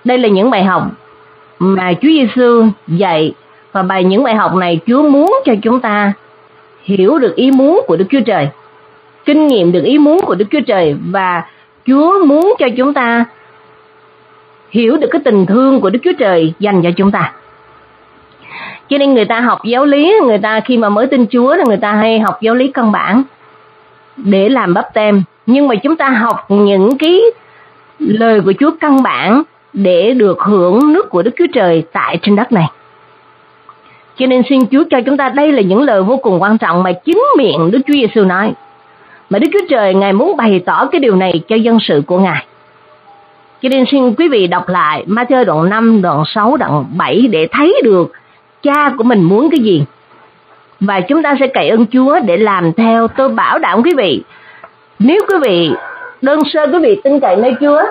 Đây là những bài học mà Chúa Giêsu dạy, và những bài học này Chúa muốn cho chúng ta hiểu được ý muốn của Đức Chúa Trời, kinh nghiệm được ý muốn của Đức Chúa Trời, và Chúa muốn cho chúng ta hiểu được cái tình thương của Đức Chúa Trời dành cho chúng ta. Cho nên người ta học giáo lý, người ta khi mà mới tin Chúa là người ta hay học giáo lý căn bản để làm báp têm. Nhưng mà chúng ta học những cái lời của Chúa căn bản để được hưởng nước của Đức Chúa Trời tại trên đất này. Cho nên xin Chúa cho chúng ta, đây là những lời vô cùng quan trọng mà chính miệng Đức Chúa Giêsu nói. Mà Đức Chúa Trời Ngài muốn bày tỏ cái điều này cho dân sự của Ngài. Cho nên xin quý vị đọc lại Ma-thi-ơ đoạn 5, đoạn 6, đoạn 7 để thấy được Cha của mình muốn cái gì. Và chúng ta sẽ cậy ơn Chúa để làm theo. Tôi bảo đảm quý vị, nếu quý vị đơn sơ quý vị tin cậy nơi Chúa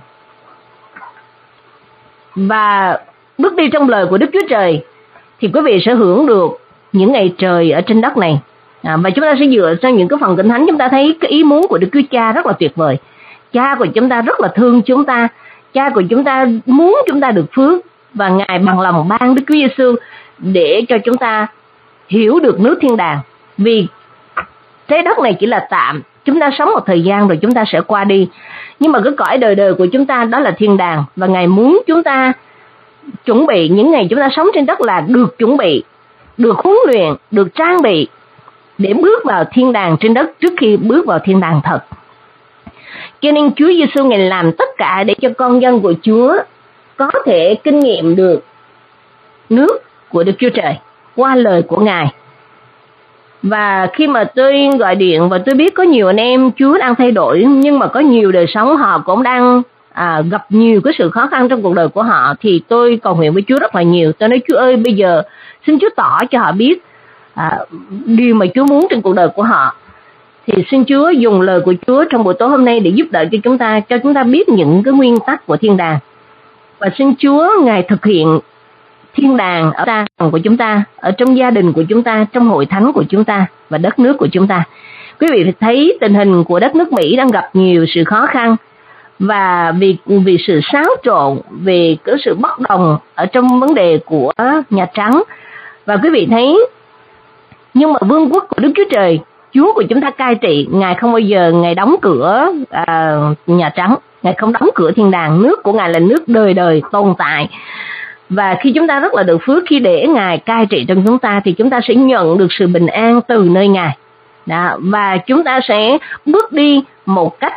và bước đi trong lời của Đức Chúa Trời, thì quý vị sẽ hưởng được những ngày trời ở trên đất này. Và chúng ta sẽ dựa trên những cái phần Kinh Thánh, chúng ta thấy cái ý muốn của Đức Chúa Cha rất là tuyệt vời. Cha của chúng ta rất là thương chúng ta. Cha của chúng ta muốn chúng ta được phước, và Ngài bằng lòng ban Đức Chúa Giêsu để cho chúng ta hiểu được nước thiên đàng. Vì trái đất này chỉ là tạm, chúng ta sống một thời gian rồi chúng ta sẽ qua đi. Nhưng mà cái cõi đời đời của chúng ta đó là thiên đàng, và Ngài muốn chúng ta chuẩn bị những ngày chúng ta sống trên đất là được chuẩn bị, được huấn luyện, được trang bị để bước vào thiên đàng trên đất trước khi bước vào thiên đàng thật. Cho nên Chúa Giêsu Ngài làm tất cả để cho con dân của Chúa có thể kinh nghiệm được nước của Đức Chúa Trời qua lời của Ngài. Và khi mà tôi gọi điện và tôi biết có nhiều anh em Chúa đang thay đổi, nhưng mà có nhiều đời sống họ cũng đang gặp nhiều cái sự khó khăn trong cuộc đời của họ, thì tôi cầu nguyện với Chúa rất là nhiều. Tôi nói Chúa ơi, bây giờ xin Chúa tỏ cho họ biết điều mà Chúa muốn trên cuộc đời của họ. Thì xin Chúa dùng lời của Chúa trong buổi tối hôm nay để giúp đỡ cho chúng ta biết những cái nguyên tắc của thiên đàng. Và xin Chúa Ngài thực hiện thiên đàng ở ta của chúng ta, ở trong gia đình của chúng ta, trong hội thánh của chúng ta và đất nước của chúng ta. Quý vị thấy tình hình của đất nước Mỹ đang gặp nhiều sự khó khăn, và vì sự xáo trộn, về cái sự bất đồng ở trong vấn đề của Nhà Trắng. Và quý vị thấy, nhưng mà vương quốc của Đức Chúa Trời, Chúa của chúng ta cai trị, Ngài không bao giờ Ngài đóng cửa Nhà Trắng, Ngài không đóng cửa thiên đàng. Nước của Ngài là nước đời đời tồn tại. Và khi chúng ta rất là được phước, khi để Ngài cai trị trong chúng ta, thì chúng ta sẽ nhận được sự bình an từ nơi Ngài. Đó, và chúng ta sẽ bước đi một cách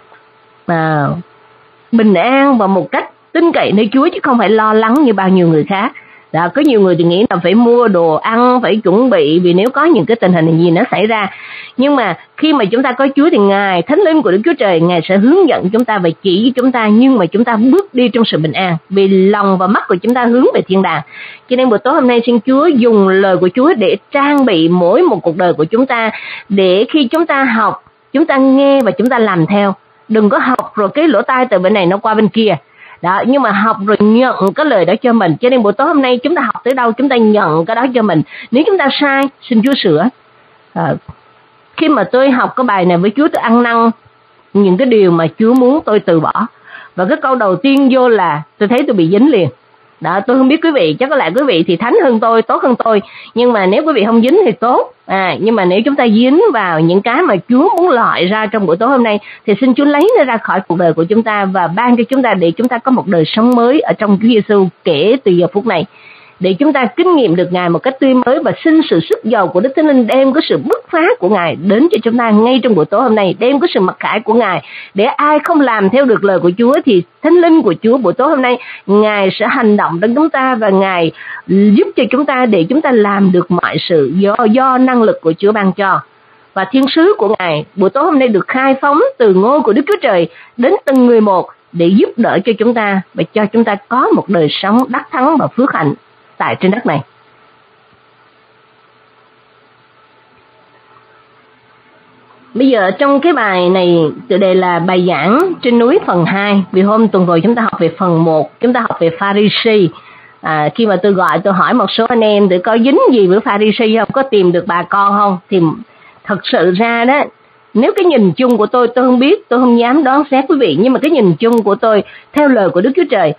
bình an và một cách tin cậy nơi Chúa, chứ không phải lo lắng như bao nhiêu người khác. Đó, có nhiều người thì nghĩ là phải mua đồ ăn, phải chuẩn bị vì nếu có những cái tình hình gì nó xảy ra. Nhưng mà khi mà chúng ta có Chúa thì Ngài, Thánh Linh của Đức Chúa Trời, Ngài sẽ hướng dẫn chúng ta và chỉ với chúng ta, nhưng mà chúng ta bước đi trong sự bình an, vì lòng và mắt của chúng ta hướng về thiên đàng. Cho nên buổi tối hôm nay xin Chúa dùng lời của Chúa để trang bị mỗi một cuộc đời của chúng ta, để khi chúng ta học, chúng ta nghe và chúng ta làm theo. Đừng có học rồi cái lỗ tai từ bên này nó qua bên kia. Đó, nhưng mà học rồi nhận cái lời đó cho mình. Cho nên buổi tối hôm nay chúng ta học tới đâu chúng ta nhận cái đó cho mình. Nếu chúng ta sai, xin Chúa sửa. Khi mà tôi học cái bài này với Chúa, tôi ăn năn những cái điều mà Chúa muốn tôi từ bỏ. Và cái câu đầu tiên vô là tôi thấy tôi bị dính liền. Đó, tôi không biết quý vị, chắc có lẽ quý vị thì thánh hơn tôi, tốt hơn tôi. Nhưng mà nếu quý vị không dính thì tốt. Nhưng mà nếu chúng ta dính vào những cái mà Chúa muốn loại ra trong buổi tối hôm nay, thì xin Chúa lấy nó ra khỏi cuộc đời của chúng ta và ban cho chúng ta để chúng ta có một đời sống mới ở trong Chúa Giêsu kể từ giờ phút này. Để chúng ta kinh nghiệm được Ngài một cách tươi mới và xin sự sức giàu của Đức Thánh Linh đem cái sự bứt phá của Ngài đến cho chúng ta ngay trong buổi tối hôm nay, đem cái sự mặc khải của Ngài, để ai không làm theo được lời của Chúa thì Thánh Linh của Chúa buổi tối hôm nay Ngài sẽ hành động đến chúng ta và Ngài giúp cho chúng ta để chúng ta làm được mọi sự do năng lực của Chúa ban cho. Và thiên sứ của Ngài buổi tối hôm nay được khai phóng từ ngôi của Đức Chúa Trời đến từng người một để giúp đỡ cho chúng ta và cho chúng ta có một đời sống đắc thắng và phước hạnh tại trên đất này. Bây giờ trong cái bài này tựa đề là bài giảng trên núi phần 2. Vì hôm tuần rồi chúng ta học về phần 1, chúng ta học về Pha-ri-si. Khi mà tôi gọi tôi hỏi một số anh em để có dính gì với Pha-ri-si không, có tìm được bà con không, thì thật sự ra đó, nếu cái nhìn chung của tôi không biết, tôi không dám đoán xét quý vị, nhưng mà cái nhìn chung của tôi theo lời của Đức Chúa Trời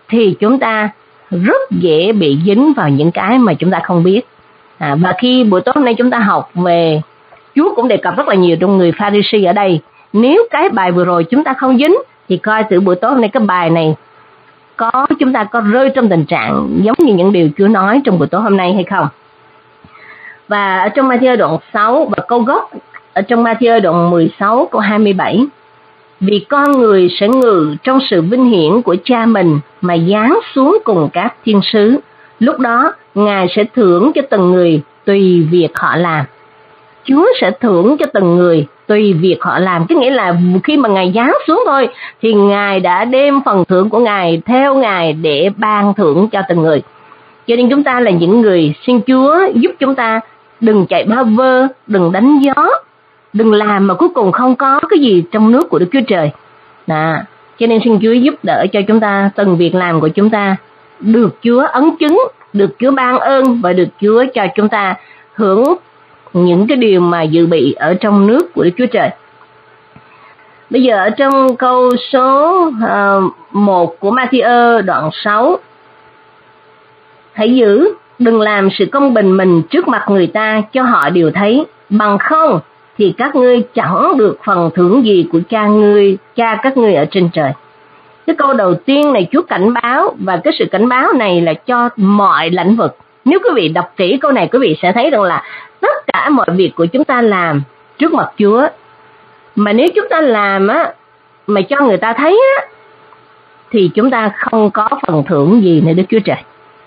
thì chúng ta rất dễ bị dính vào những cái mà chúng ta không biết. Và khi buổi tối hôm nay chúng ta học về, Chúa cũng đề cập rất là nhiều trong người Pha-ri-si ở đây. Nếu cái bài vừa rồi chúng ta không dính thì coi thử buổi tối hôm nay cái bài này chúng ta có rơi trong tình trạng giống như những điều Chúa nói trong buổi tối hôm nay hay không. Và ở trong Ma-thi-ơ đoạn 6 và câu gốc ở trong Ma-thi-ơ đoạn 16 câu 27, vì con người sẽ ngự trong sự vinh hiển của cha mình mà giáng xuống cùng các thiên sứ. Lúc đó Ngài sẽ thưởng cho từng người tùy việc họ làm. Chúa sẽ thưởng cho từng người tùy việc họ làm. Cái nghĩa là khi mà Ngài giáng xuống thôi thì Ngài đã đem phần thưởng của Ngài theo Ngài để ban thưởng cho từng người. Cho nên chúng ta là những người xin Chúa giúp chúng ta đừng chạy ba vơ, đừng đánh gió, đừng làm mà cuối cùng không có cái gì trong nước của Đức Chúa Trời. Cho nên xin Chúa giúp đỡ cho chúng ta, từng việc làm của chúng ta được Chúa ấn chứng, được Chúa ban ơn và được Chúa cho chúng ta hưởng những cái điều mà dự bị ở trong nước của Đức Chúa Trời. Bây giờ ở trong câu số 1 của Ma-thi-ơ đoạn 6, hãy giữ, đừng làm sự công bình mình trước mặt người ta cho họ đều thấy, bằng không thì các ngươi chẳng được phần thưởng gì của cha các ngươi ở trên trời. Cái câu đầu tiên này Chúa cảnh báo, và cái sự cảnh báo này là cho mọi lĩnh vực. Nếu quý vị đọc kỹ câu này, quý vị sẽ thấy rằng là tất cả mọi việc của chúng ta làm trước mặt Chúa, mà nếu chúng ta làm mà cho người ta thấy thì chúng ta không có phần thưởng gì nơi Đức Chúa Trời.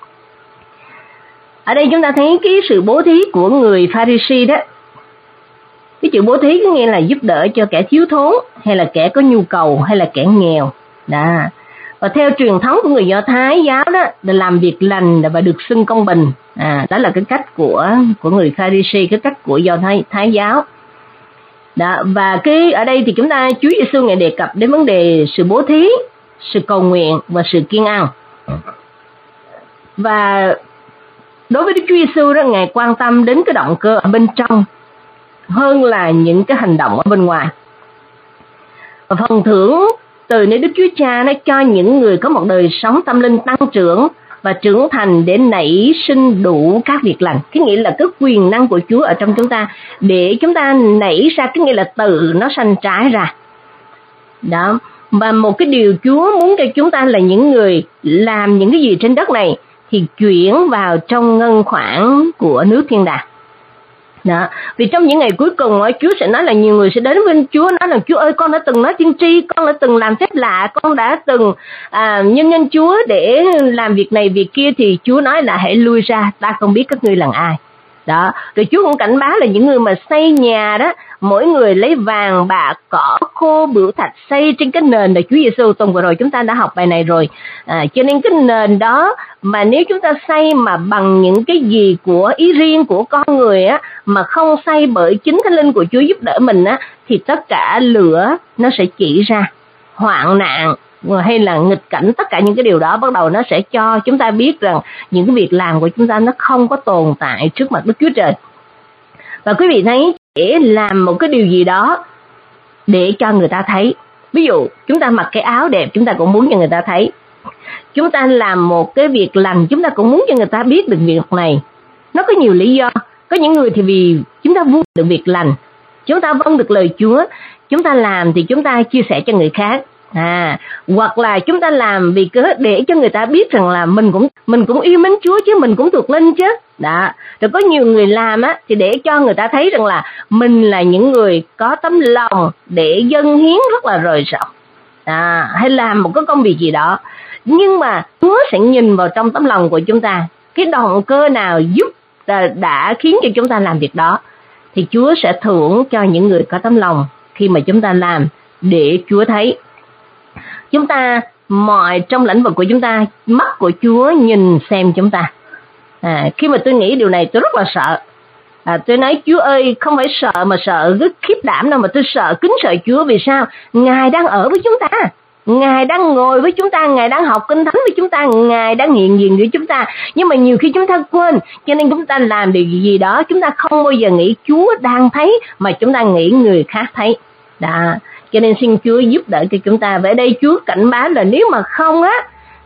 Ở đây chúng ta thấy cái sự bố thí của người Pha-ri-si đó. Cái chữ bố thí có nghĩa là giúp đỡ cho kẻ thiếu thốn, hay là kẻ có nhu cầu, hay là kẻ nghèo. Và theo truyền thống của người Do Thái giáo đó, là làm việc lành và được xưng công bình. Đó là cái cách của người Pha-ri-si, cái cách của Do Thái giáo. Và ở đây thì chúng ta, Chúa Giêsu Ngài đề cập đến vấn đề sự bố thí, sự cầu nguyện và sự kiêng ăn. Và đối với Đức Chúa Giêsu đó, Ngài quan tâm đến cái động cơ ở bên trong hơn là những cái hành động ở bên ngoài. Và phần thưởng từ nơi Đức Chúa Cha nó cho những người có một đời sống tâm linh tăng trưởng và trưởng thành để nảy sinh đủ các việc lành. Cái nghĩa là cái quyền năng của Chúa ở trong chúng ta để chúng ta nảy ra, cái nghĩa là từ nó sanh trái ra. Đó. Và một cái điều Chúa muốn cho chúng ta là những người làm những cái gì trên đất này thì chuyển vào trong ngân khoản của nước thiên đàng. Đó. Vì trong những ngày cuối cùng Chúa sẽ nói là nhiều người sẽ đến với Chúa nói là Chúa ơi, con đã từng nói tiên tri, con đã từng làm phép lạ, con đã từng nhân Chúa để làm việc này việc kia, thì Chúa nói là hãy lui ra, ta không biết các ngươi là ai. Đó. Rồi Chúa cũng cảnh báo là những người mà xây nhà đó, mỗi người lấy vàng bạc cỏ khô bửu thạch xây trên cái nền là Chúa Giêsu. Tuần vừa rồi chúng ta đã học bài này rồi. Cho nên cái nền đó mà nếu chúng ta xây mà bằng những cái gì của ý riêng của con người mà không xây bởi chính Thánh Linh của Chúa giúp đỡ mình thì tất cả lửa nó sẽ chỉ ra, hoạn nạn hay là nghịch cảnh, tất cả những cái điều đó bắt đầu nó sẽ cho chúng ta biết rằng những cái việc làm của chúng ta nó không có tồn tại trước mặt Đức Chúa Trời. Và quý vị thấy, để làm một cái điều gì đó để cho người ta thấy, ví dụ chúng ta mặc cái áo đẹp chúng ta cũng muốn cho người ta thấy, chúng ta làm một cái việc lành chúng ta cũng muốn cho người ta biết được việc này. Nó có nhiều lý do. Có những người thì vì chúng ta vui được việc lành, chúng ta vâng được lời Chúa, chúng ta làm thì chúng ta chia sẻ cho người khác. Hoặc là chúng ta làm vì cớ để cho người ta biết rằng là mình cũng yêu mến Chúa chứ, mình cũng thuộc linh chứ. Đó. Rồi có nhiều người làm thì để cho người ta thấy rằng là mình là những người có tấm lòng để dâng hiến rất là rời rộng, hay làm một cái công việc gì đó. Nhưng mà Chúa sẽ nhìn vào trong tấm lòng của chúng ta, cái động cơ nào giúp đã khiến cho chúng ta làm việc đó, thì Chúa sẽ thưởng cho những người có tấm lòng khi mà chúng ta làm để Chúa thấy. Chúng ta mọi trong lĩnh vực của chúng ta, mắt của Chúa nhìn xem chúng ta. Khi mà tôi nghĩ điều này tôi rất là sợ. Tôi nói Chúa ơi, không phải sợ mà sợ rất khiếp đảm đâu, mà tôi sợ, kính sợ Chúa. Vì sao? Ngài đang ở với chúng ta, Ngài đang ngồi với chúng ta, Ngài đang học kinh thánh với chúng ta, Ngài đang hiện diện với chúng ta. Nhưng mà nhiều khi chúng ta quên, cho nên chúng ta làm điều gì đó chúng ta không bao giờ nghĩ Chúa đang thấy, mà chúng ta nghĩ người khác thấy. Đó. Cho nên xin Chúa giúp đỡ cho chúng ta. Vậy đây Chúa cảnh báo là nếu mà không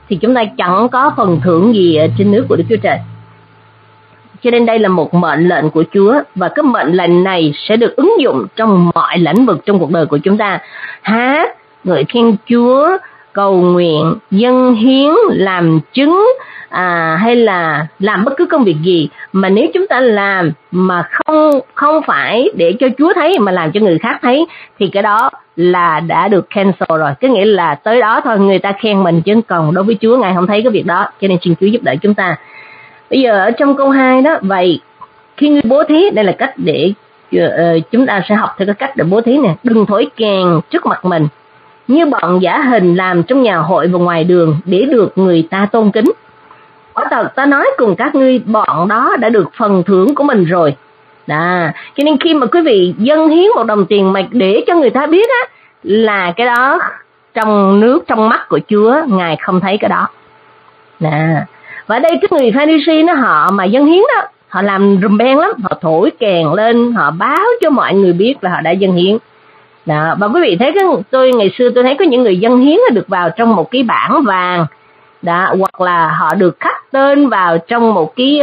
thì chúng ta chẳng có phần thưởng gì ở trên nước của Đức Chúa Trời. Cho nên đây là một mệnh lệnh của Chúa, và cái mệnh lệnh này sẽ được ứng dụng trong mọi lĩnh vực trong cuộc đời của chúng ta. Hát, ngợi khen Chúa, cầu nguyện, dâng hiến, làm chứng, hay là làm bất cứ công việc gì mà nếu chúng ta làm mà không phải để cho Chúa thấy mà làm cho người khác thấy, thì cái đó là đã được cancel rồi. Cái nghĩa là tới đó thôi, người ta khen mình chứ còn đối với Chúa, Ngài không thấy cái việc đó. Cho nên xin Chúa giúp đỡ chúng ta. Bây giờ ở trong câu 2 đó, vậy khi ngươi bố thí, đây là cách để chúng ta sẽ học theo cái cách để bố thí nè. Đừng thổi kèn trước mặt mình như bọn giả hình làm trong nhà hội và ngoài đường để được người ta tôn kính. Quả thật ta nói cùng các ngươi, bọn đó đã được phần thưởng của mình rồi. Cho nên khi mà quý vị dâng hiến một đồng tiền mạch để cho người ta biết á, là cái đó trong nước trong mắt của Chúa, Ngài không thấy cái đó. Và đây cái người Pha-ri-si nó họ mà dâng hiến đó, họ làm rùm beng lắm, họ thổi kèn lên, họ báo cho mọi người biết là họ đã dâng hiến. Và quý vị thấy ngày xưa tôi thấy có những người dâng hiến được vào trong một cái bảng vàng, hoặc là họ được khắc tên vào trong một cái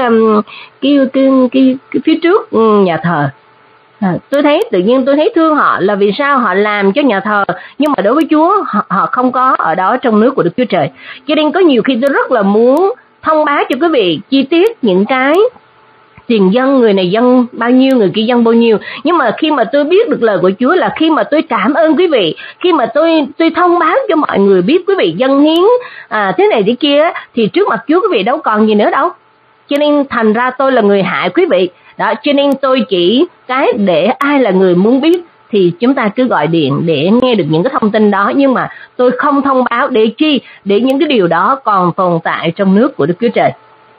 phía trước nhà thờ. Tôi thấy tự nhiên tôi thấy thương họ, là vì sao họ làm cho nhà thờ nhưng mà đối với Chúa họ không có ở đó trong nước của Đức Chúa Trời. Cho nên có nhiều khi tôi rất là muốn thông báo cho quý vị chi tiết những cái tiền dân, người này dân bao nhiêu, người kia dân bao nhiêu. Nhưng mà khi mà tôi biết được lời của Chúa là khi mà tôi cảm ơn quý vị, khi mà tôi thông báo cho mọi người biết quý vị dâng hiến thế này thế kia, thì trước mặt Chúa quý vị đâu còn gì nữa đâu. Cho nên thành ra tôi là người hại quý vị. Cho nên tôi chỉ cái để ai là người muốn biết thì chúng ta cứ gọi điện để nghe được những cái thông tin đó. Nhưng mà tôi không thông báo để chi? Để những cái điều đó còn tồn tại trong nước của Đức Chúa Trời.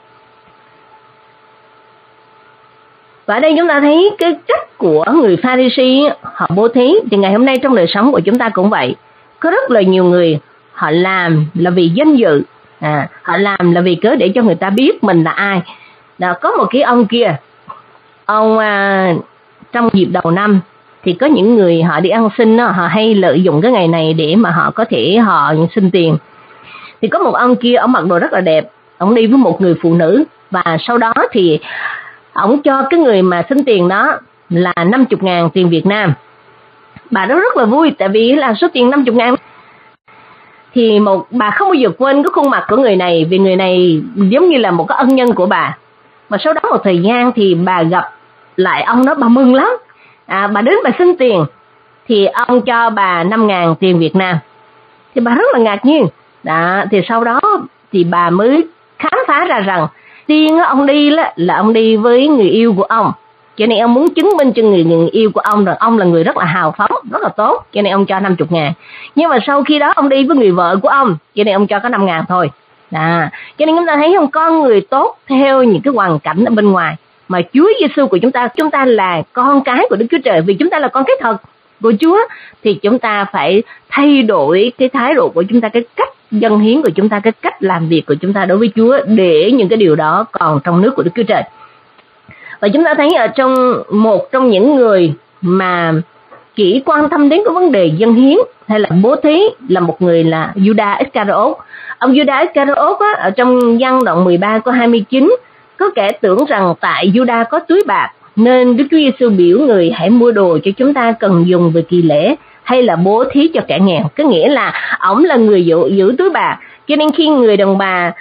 Và ở đây chúng ta thấy cái cách của người Pha-ri-si họ bố thí. Thì ngày hôm nay trong đời sống của chúng ta cũng vậy. Có rất là nhiều người họ làm là vì danh dự, họ làm là vì cớ để cho người ta biết mình là ai. Có một cái ông kia, ông trong dịp đầu năm thì có những người họ đi ăn xin đó, họ hay lợi dụng cái ngày này để mà họ có thể họ xin tiền. Thì có một ông kia, ông mặc đồ rất là đẹp, ông đi với một người phụ nữ, và sau đó thì ông cho cái người mà xin tiền đó là 50.000 tiền Việt Nam. Bà đó rất là vui, tại vì là số tiền 50.000. Thì bà không bao giờ quên cái khuôn mặt của người này, vì người này giống như là một cái ân nhân của bà. Và sau đó một thời gian thì bà gặp lại ông đó, bà mừng lắm. Bà đến bà xin tiền, thì ông cho bà 5.000 tiền Việt Nam. Thì bà rất là ngạc nhiên. Thì sau đó thì bà mới khám phá ra rằng tiên ông đi là ông đi với người yêu của ông. Cho nên ông muốn chứng minh cho người yêu của ông rằng ông là người rất là hào phóng, rất là tốt. Cho nên ông cho 50.000. Nhưng mà sau khi đó ông đi với người vợ của ông, cho nên ông cho có 5.000 thôi. Cho nên chúng ta thấy không, con người tốt theo những cái hoàn cảnh ở bên ngoài. Mà Chúa Giêsu của chúng ta là con cái của Đức Chúa Trời, vì chúng ta là con cái thật của Chúa, thì chúng ta phải thay đổi cái thái độ của chúng ta, cái cách dâng hiến của chúng ta, cái cách làm việc của chúng ta đối với Chúa, để những cái điều đó còn trong nước của Đức Chúa Trời. Và chúng ta thấy ở trong một trong những người mà chỉ quan tâm đến cái vấn đề dâng hiến hay là bố thí là một người là Judas Iscariot. Ông Judas Iscariot ở trong Giăng đoạn 13 câu 29, có kẻ tưởng rằng tại Judas có túi bạc nên Đức Chúa Giêsu biểu người hãy mua đồ cho chúng ta cần dùng về kỳ lễ, hay là bố thí cho kẻ nghèo. Có nghĩa là ổng là người giữ túi bạc, cho nên khi người đàn bà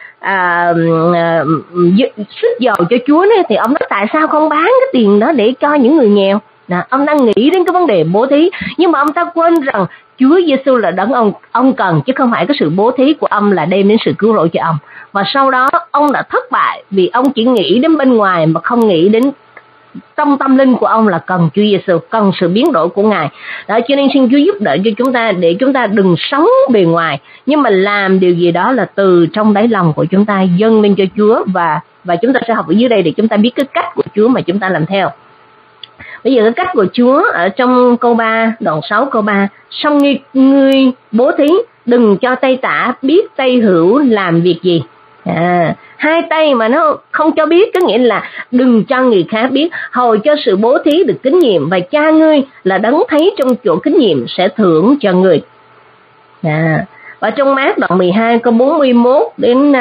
xức dầu cho Chúa này, thì ông nói tại sao không bán cái tiền đó để cho những người nghèo. Ông đang nghĩ đến cái vấn đề bố thí, nhưng mà ông ta quên rằng Chúa Giêsu là đấng ông cần, chứ không phải cái sự bố thí của ông là đem đến sự cứu rỗi cho ông. Và sau đó ông đã thất bại vì ông chỉ nghĩ đến bên ngoài mà không nghĩ đến trong tâm linh của ông là cần Chúa Giêsu, cần sự biến đổi của Ngài. Cho nên xin Chúa giúp đỡ cho chúng ta để chúng ta đừng sống bề ngoài, nhưng mà làm điều gì đó là từ trong đáy lòng của chúng ta dâng lên cho Chúa. Và chúng ta sẽ học ở dưới đây để chúng ta biết cái cách của Chúa mà chúng ta làm theo. Bây giờ cái cách của Chúa ở trong câu 3, đoạn 6 câu 3, xong ngươi bố thí, đừng cho tay tả biết tay hữu làm việc gì. Hai tay mà nó không cho biết, có nghĩa là đừng cho người khác biết, hầu cho sự bố thí được tín nhiệm, và cha ngươi là đấng thấy trong chỗ tín nhiệm sẽ thưởng cho người. Và trong Mát đoạn 12 câu 41 đến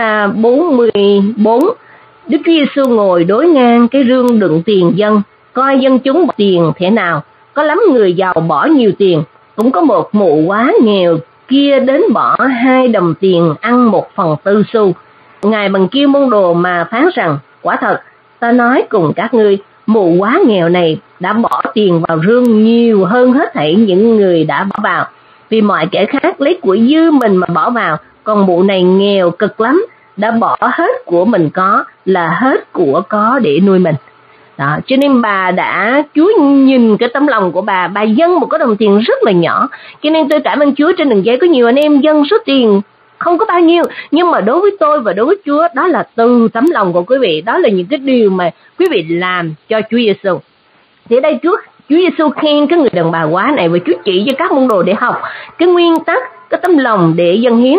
44, Đức Chúa Giêsu ngồi đối ngang cái rương đựng tiền dân, coi dân chúng bỏ tiền thế nào. Có lắm người giàu bỏ nhiều tiền, cũng có một mụ quá nghèo kia đến bỏ 2 đồng tiền ăn 1/4 xu. Ngài bằng kêu môn đồ mà phán rằng: quả thật ta nói cùng các ngươi, mụ quá nghèo này đã bỏ tiền vào rương nhiều hơn hết thảy những người đã bỏ vào, vì mọi kẻ khác lấy của dư mình mà bỏ vào, còn mụ này nghèo cực lắm, đã bỏ hết của mình có, là hết của có để nuôi mình. Đó, cho nên bà đã, Chúa nhìn cái tấm lòng của bà dâng một cái đồng tiền rất là nhỏ. Cho nên tôi cảm ơn Chúa, trên đường dây có nhiều anh em dâng số tiền không có bao nhiêu, nhưng mà đối với tôi và đối với Chúa, đó là từ tấm lòng của quý vị, đó là những cái điều mà quý vị làm cho Chúa Giêsu. Thì ở đây Chúa Giêsu khen cái người đàn bà quá này, và Chúa chỉ cho các môn đồ để học cái nguyên tắc, cái tấm lòng để dâng hiến.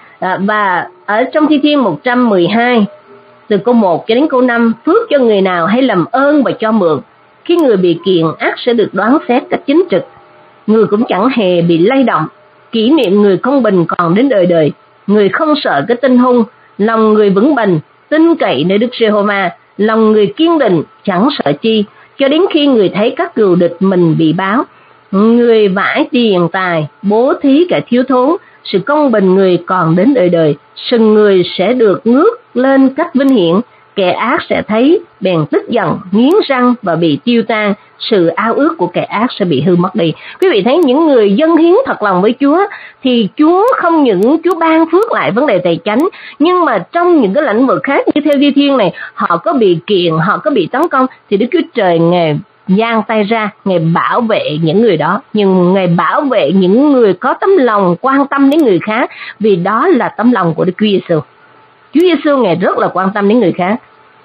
Và ở trong Thi Thiên 112 từ câu 1 cho đến câu 5, phước cho người nào hay làm ơn và cho mượn, khi người bị kiện ác sẽ được đoán xét cách chính trực, người cũng chẳng hề bị lay động. Kỷ niệm người công bình còn đến đời đời, người không sợ cái tin hung, lòng người vững bền tin cậy nơi Đức Giê-hô-va, lòng người kiên định chẳng sợ chi, cho đến khi người thấy các cừu địch mình bị báo. Người vãi tiền tài, bố thí kẻ thiếu thốn, sự công bình người còn đến đời đời. Sừng người sẽ được ngước lên cách vinh hiển, kẻ ác sẽ thấy bèn tức giận, nghiến răng và bị tiêu tan. Sự ao ước của kẻ ác sẽ bị hư mất đi. Quý vị thấy những người dâng hiến thật lòng với Chúa thì Chúa không những Chúa ban phước lại vấn đề tài chánh, nhưng mà trong những cái lĩnh vực khác như theo Thi Thiên này, họ có bị kiện, họ có bị tấn công, thì Đức Chúa Trời Ngài giang tay ra, Ngài bảo vệ những người đó, nhưng Ngài bảo vệ những người có tấm lòng quan tâm đến người khác, vì đó là tấm lòng của Đức Chúa Giêsu. Chúa Giêsu Ngài rất là quan tâm đến người khác.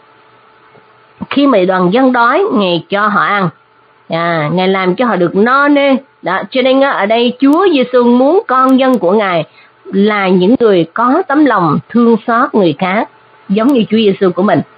Khi mà đoàn dân đói, Ngài cho họ ăn, Ngài làm cho họ được no nê. Đó, cho nên ở đây Chúa Giêsu muốn con dân của Ngài là những người có tấm lòng thương xót người khác, giống như Chúa Giêsu của mình.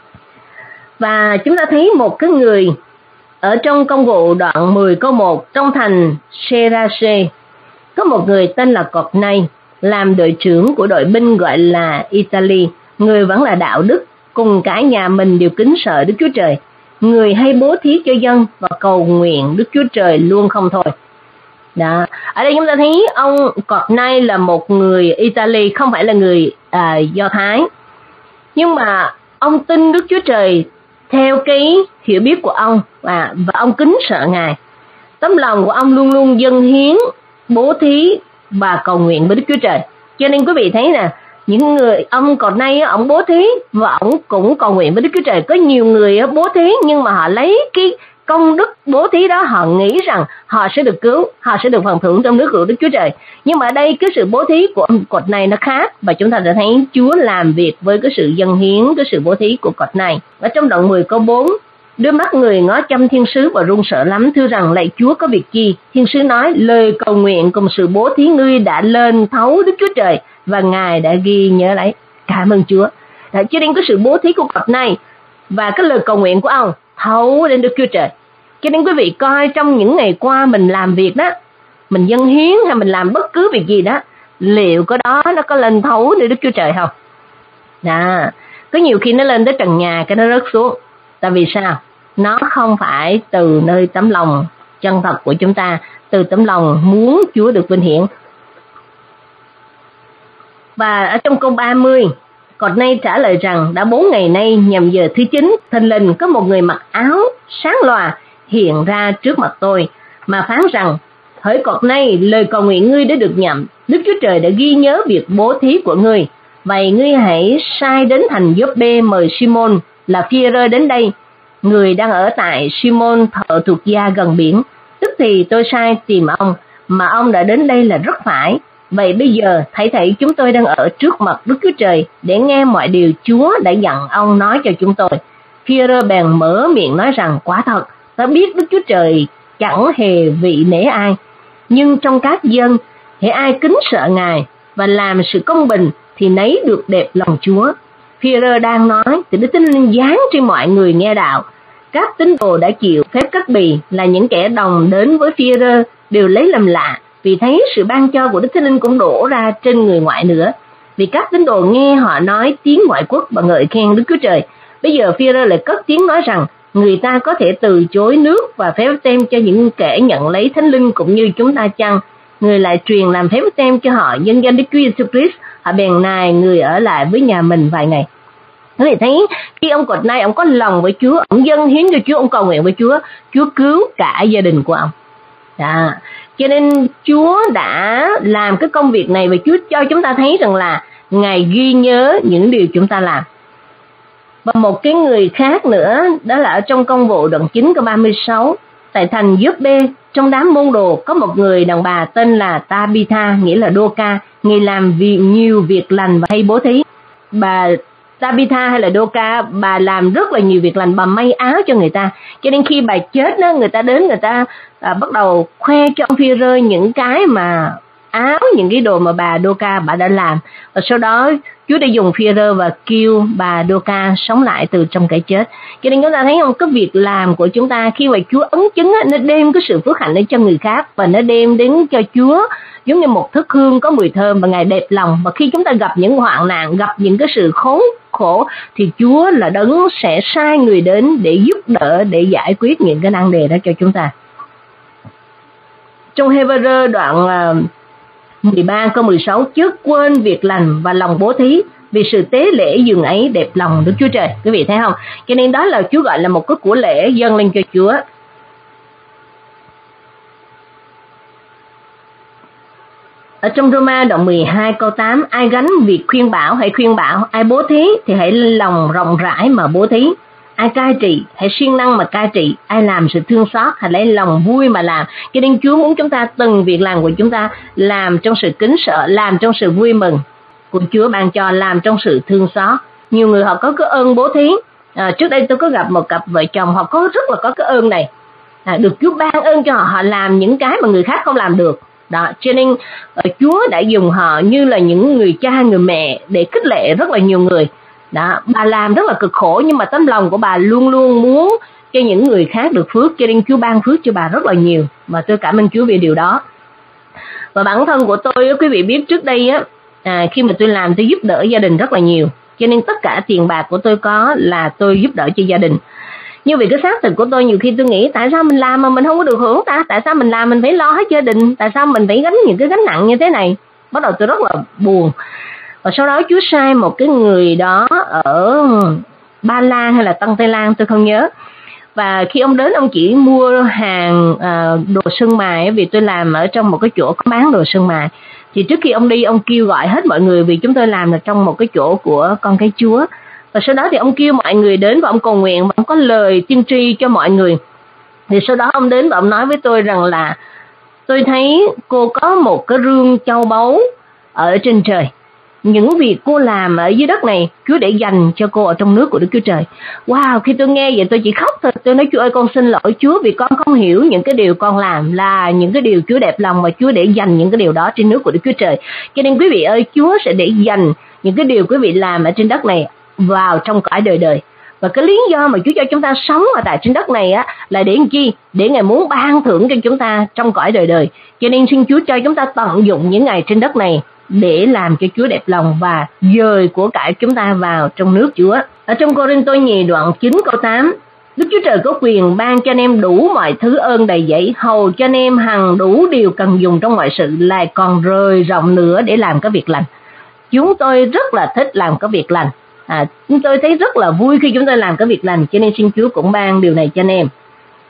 Và chúng ta thấy một cái người ở trong Công vụ đoạn 10 câu 1, trong thành Serace, có một người tên là Cột-nay, làm đội trưởng của đội binh gọi là Italy. Người vẫn là đạo đức, cùng cả nhà mình đều kính sợ Đức Chúa Trời. Người hay bố thí cho dân và cầu nguyện Đức Chúa Trời luôn không thôi. Đó. Ở đây chúng ta thấy ông Cột-nay là một người Italy, không phải là người Do Thái. Nhưng mà ông tin Đức Chúa Trời theo cái hiểu biết của ông, và ông kính sợ Ngài. Tấm lòng của ông luôn luôn dâng hiến, bố thí và cầu nguyện với Đức Chúa Trời. Cho nên quý vị thấy nè, những người ông còn nay ông bố thí và ông cũng cầu nguyện với Đức Chúa Trời. Có nhiều người bố thí nhưng mà họ lấy cái công đức bố thí đó, họ nghĩ rằng họ sẽ được cứu, họ sẽ được phần thưởng trong nước của Đức Chúa Trời. Nhưng mà ở đây cái sự bố thí của ông Cột này nó khác, và chúng ta đã thấy Chúa làm việc với cái sự dâng hiến, cái sự bố thí của Cột này. Ở trong đoạn 10 câu 4, đôi mắt người ngó chăm thiên sứ và run sợ lắm, thưa rằng lạy Chúa có việc chi? Thiên sứ nói, lời cầu nguyện cùng sự bố thí ngươi đã lên thấu Đức Chúa Trời, và Ngài đã ghi nhớ lấy. Cảm ơn Chúa. Đó, cho nên cái sự bố thí của Cột này và cái lời cầu nguyện của ông thấu đến Đức Chúa Trời. Cho nên quý vị coi trong những ngày qua mình làm việc đó, mình dâng hiến hay mình làm bất cứ việc gì đó, liệu cái đó nó có lên thấu để Đức Chúa Trời không? Đó, có nhiều khi nó lên tới trần nhà cái nó rớt xuống. Tại vì sao? Nó không phải từ nơi tấm lòng chân thật của chúng ta, từ tấm lòng muốn Chúa được vinh hiển. Và ở trong câu 30, Cột-nay trả lời rằng đã 4 ngày nay nhằm giờ thứ 9, thình lình có một người mặc áo sáng lòa hiện ra trước mặt tôi, mà phán rằng, hỡi Cột-nay, lời cầu nguyện ngươi đã được nhậm, Đức Chúa Trời đã ghi nhớ việc bố thí của ngươi. Vậy ngươi hãy sai đến thành Gióp-bê mời Simon là Phi-e-rơ đến đây, người đang ở tại Simon thợ thuộc gia gần biển. Tức thì tôi sai tìm ông, mà ông đã đến đây là rất phải. Vậy bây giờ thảy chúng tôi đang ở trước mặt Đức Chúa Trời để nghe mọi điều Chúa đã dặn ông nói cho chúng tôi. Phi-e-rơ bèn mở miệng nói rằng, quả thật ta biết Đức Chúa Trời chẳng hề vị nể ai, nhưng trong các dân hễ ai kính sợ Ngài và làm sự công bình thì nấy được đẹp lòng Chúa. Phi-e-rơ đang nói thì Đức Thánh Linh giáng trên mọi người nghe đạo. Các tín đồ đã chịu phép cắt bì là những kẻ đồng đến với Phi-e-rơ đều lấy làm lạ vì thấy sự ban cho của Đức Thánh Linh cũng đổ ra trên người ngoại nữa. Vì các tín đồ nghe họ nói tiếng ngoại quốc và ngợi khen Đức Chúa Trời. Bây giờ Phi-e-rơ lại cất tiếng nói rằng người ta có thể từ chối nước và phép tem cho những kẻ nhận lấy Thánh Linh cũng như chúng ta chăng? Người lại truyền làm phép tem cho họ nhân danh Đức Chúa Giêsu Christ. Họ bèn nài người ở lại với nhà mình vài ngày. Thế thì thấy khi ông cột nay ông có lòng với Chúa, ông dâng hiến cho Chúa, ông cầu nguyện với Chúa, Chúa cứu cả gia đình của ông. Đó. Cho nên Chúa đã làm cái công việc này và Chúa cho chúng ta thấy rằng là Ngài ghi nhớ những điều chúng ta làm. Và một cái người khác nữa, đó là ở trong Công vụ đoạn 9 câu 36, tại thành Gióp-bê, trong đám môn đồ có một người đàn bà tên là Ta-bi-tha, nghĩa là Đô-ca, người làm nhiều việc lành và hay bố thí. Bà Ta-bi-tha hay là Đô-ca, bà làm rất là nhiều việc lành, bà may áo cho người ta. Cho nên khi bà chết đó, người ta đến, người ta bắt đầu khoe cho ông Phi-e-rơ những cái mà áo, những cái đồ mà bà Đô-ca bà đã làm. Và sau đó Chúa đã dùng Phi-e-rơ và kêu bà Đô-ca sống lại từ trong cái chết. Cho nên chúng ta thấy không, cái việc làm của chúng ta khi mà Chúa ấn chứng nó đem cái sự phước hạnh đến cho người khác và nó đem đến cho Chúa giống như một thức hương có mùi thơm và Ngài đẹp lòng. Và khi chúng ta gặp những hoạn nạn, gặp những cái sự khốn khổ thì Chúa là đấng sẽ sai người đến để giúp đỡ, để giải quyết những cái nan đề đó cho chúng ta. Trong Hê-bơ-rơ đoạn 13 câu 16, chớ quên việc lành và lòng bố thí, vì sự tế lễ dường ấy đẹp lòng Đức Chúa Trời. Quý vị thấy không? Cho nên đó là Chúa gọi là một cái của lễ dâng lên cho Chúa. Ở trong Roma đoạn 12 câu 8, ai gánh việc khuyên bảo hãy khuyên bảo, ai bố thí thì hãy lòng rộng rãi mà bố thí, ai cai trị hãy siêng năng mà cai trị, ai làm sự thương xót hãy lấy lòng vui mà làm. Cho nên Chúa muốn chúng ta từng việc làm của chúng ta làm trong sự kính sợ, làm trong sự vui mừng của Chúa ban cho, làm trong sự thương xót. Nhiều người họ có cái ơn bố thí. Trước đây tôi có gặp một cặp vợ chồng họ rất là có cái ơn này, được Chúa ban ơn cho họ, họ làm những cái mà người khác không làm được. Đó, cho nên Chúa đã dùng họ như là những người cha, người mẹ để khích lệ rất là nhiều người. Đó, bà làm rất là cực khổ nhưng mà tấm lòng của bà luôn luôn muốn cho những người khác được phước, cho nên Chúa ban phước cho bà rất là nhiều. Và tôi cảm ơn Chúa vì điều đó. Và bản thân của tôi, quý vị biết trước đây khi mà tôi làm tôi giúp đỡ gia đình rất là nhiều. Cho nên tất cả tiền bạc của tôi có là tôi giúp đỡ cho gia đình. Nhưng vì cái xác thực của tôi nhiều khi tôi nghĩ tại sao mình làm mà mình không có được hưởng ta? Tại sao mình làm mình phải lo hết gia đình? Tại sao mình phải gánh những cái gánh nặng như thế này? Bắt đầu tôi rất là buồn. Và sau đó Chúa sai một cái người đó ở Ba Lan hay là Tân Tây Lan tôi không nhớ. Và khi ông đến ông chỉ mua hàng đồ sơn mài, vì tôi làm ở trong một cái chỗ có bán đồ sơn mài. Thì trước khi ông đi ông kêu gọi hết mọi người, vì chúng tôi làm là trong một cái chỗ của con cái Chúa. Và sau đó thì ông kêu mọi người đến và ông cầu nguyện và ông có lời tiên tri cho mọi người. Thì sau đó ông đến và ông nói với tôi rằng là tôi thấy cô có một cái rương châu báu ở trên trời. Những việc cô làm ở dưới đất này Chúa để dành cho cô ở trong nước của Đức Chúa Trời. Wow, khi tôi nghe vậy tôi chỉ khóc thôi. Tôi nói Chúa ơi, con xin lỗi Chúa vì con không hiểu những cái điều con làm là những cái điều Chúa đẹp lòng, mà Chúa để dành những cái điều đó trên nước của Đức Chúa Trời. Cho nên quý vị ơi, Chúa sẽ để dành những cái điều quý vị làm ở trên đất này vào trong cõi đời đời. Và cái lý do mà Chúa cho chúng ta sống ở tại trên đất này là để làm chi? Để Ngài muốn ban thưởng cho chúng ta trong cõi đời đời. Cho nên xin Chúa cho chúng ta tận dụng những ngày trên đất này để làm cho Chúa đẹp lòng và dời của cải chúng ta vào trong nước Chúa. Ở trong Cô-rinh-tô nhì đoạn 9 câu 8, Đức Chúa Trời có quyền ban cho anh em đủ mọi thứ ơn đầy dẫy, hầu cho anh em hằng đủ điều cần dùng trong mọi sự, lại còn rời rộng nữa để làm cái việc lành. Chúng tôi rất là thích làm cái việc lành. Chúng tôi thấy rất là vui khi chúng tôi làm cái việc lành, cho nên xin Chúa cũng ban điều này cho anh em.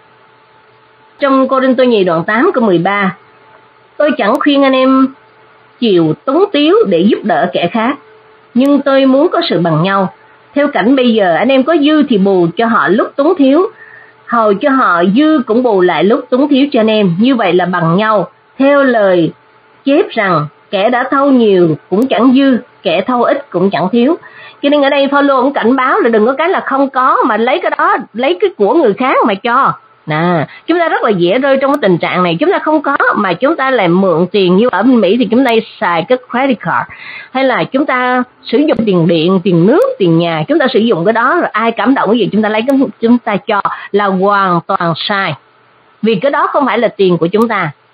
Trong Cô-rinh-tô nhì đoạn 8 câu 13, tôi chẳng khuyên anh em chịu túng tiếu để giúp đỡ kẻ khác, nhưng tôi muốn có sự bằng nhau. Theo cảnh bây giờ, anh em có dư thì bù cho họ lúc túng thiếu, hầu cho họ dư cũng bù lại lúc túng thiếu cho anh em. Như vậy là bằng nhau. Theo lời chép rằng kẻ đã thâu nhiều cũng chẳng dư, kẻ thâu ít cũng chẳng thiếu. Cho nên ở đây Phaolô cũng cảnh báo là đừng có cái là không có mà lấy cái đó, lấy cái của người khác mà cho. Chúng ta rất là dễ rơi trong cái tình trạng này. Chúng ta không có mà chúng ta lại mượn tiền. Như ở bên Mỹ thì chúng ta xài cái credit card, hay là chúng ta sử dụng tiền điện, tiền nước, tiền nhà. Chúng ta sử dụng cái đó rồi ai cảm động cái gì chúng ta lấy chúng ta cho, là hoàn toàn sai. Vì cái đó không phải là tiền của chúng ta.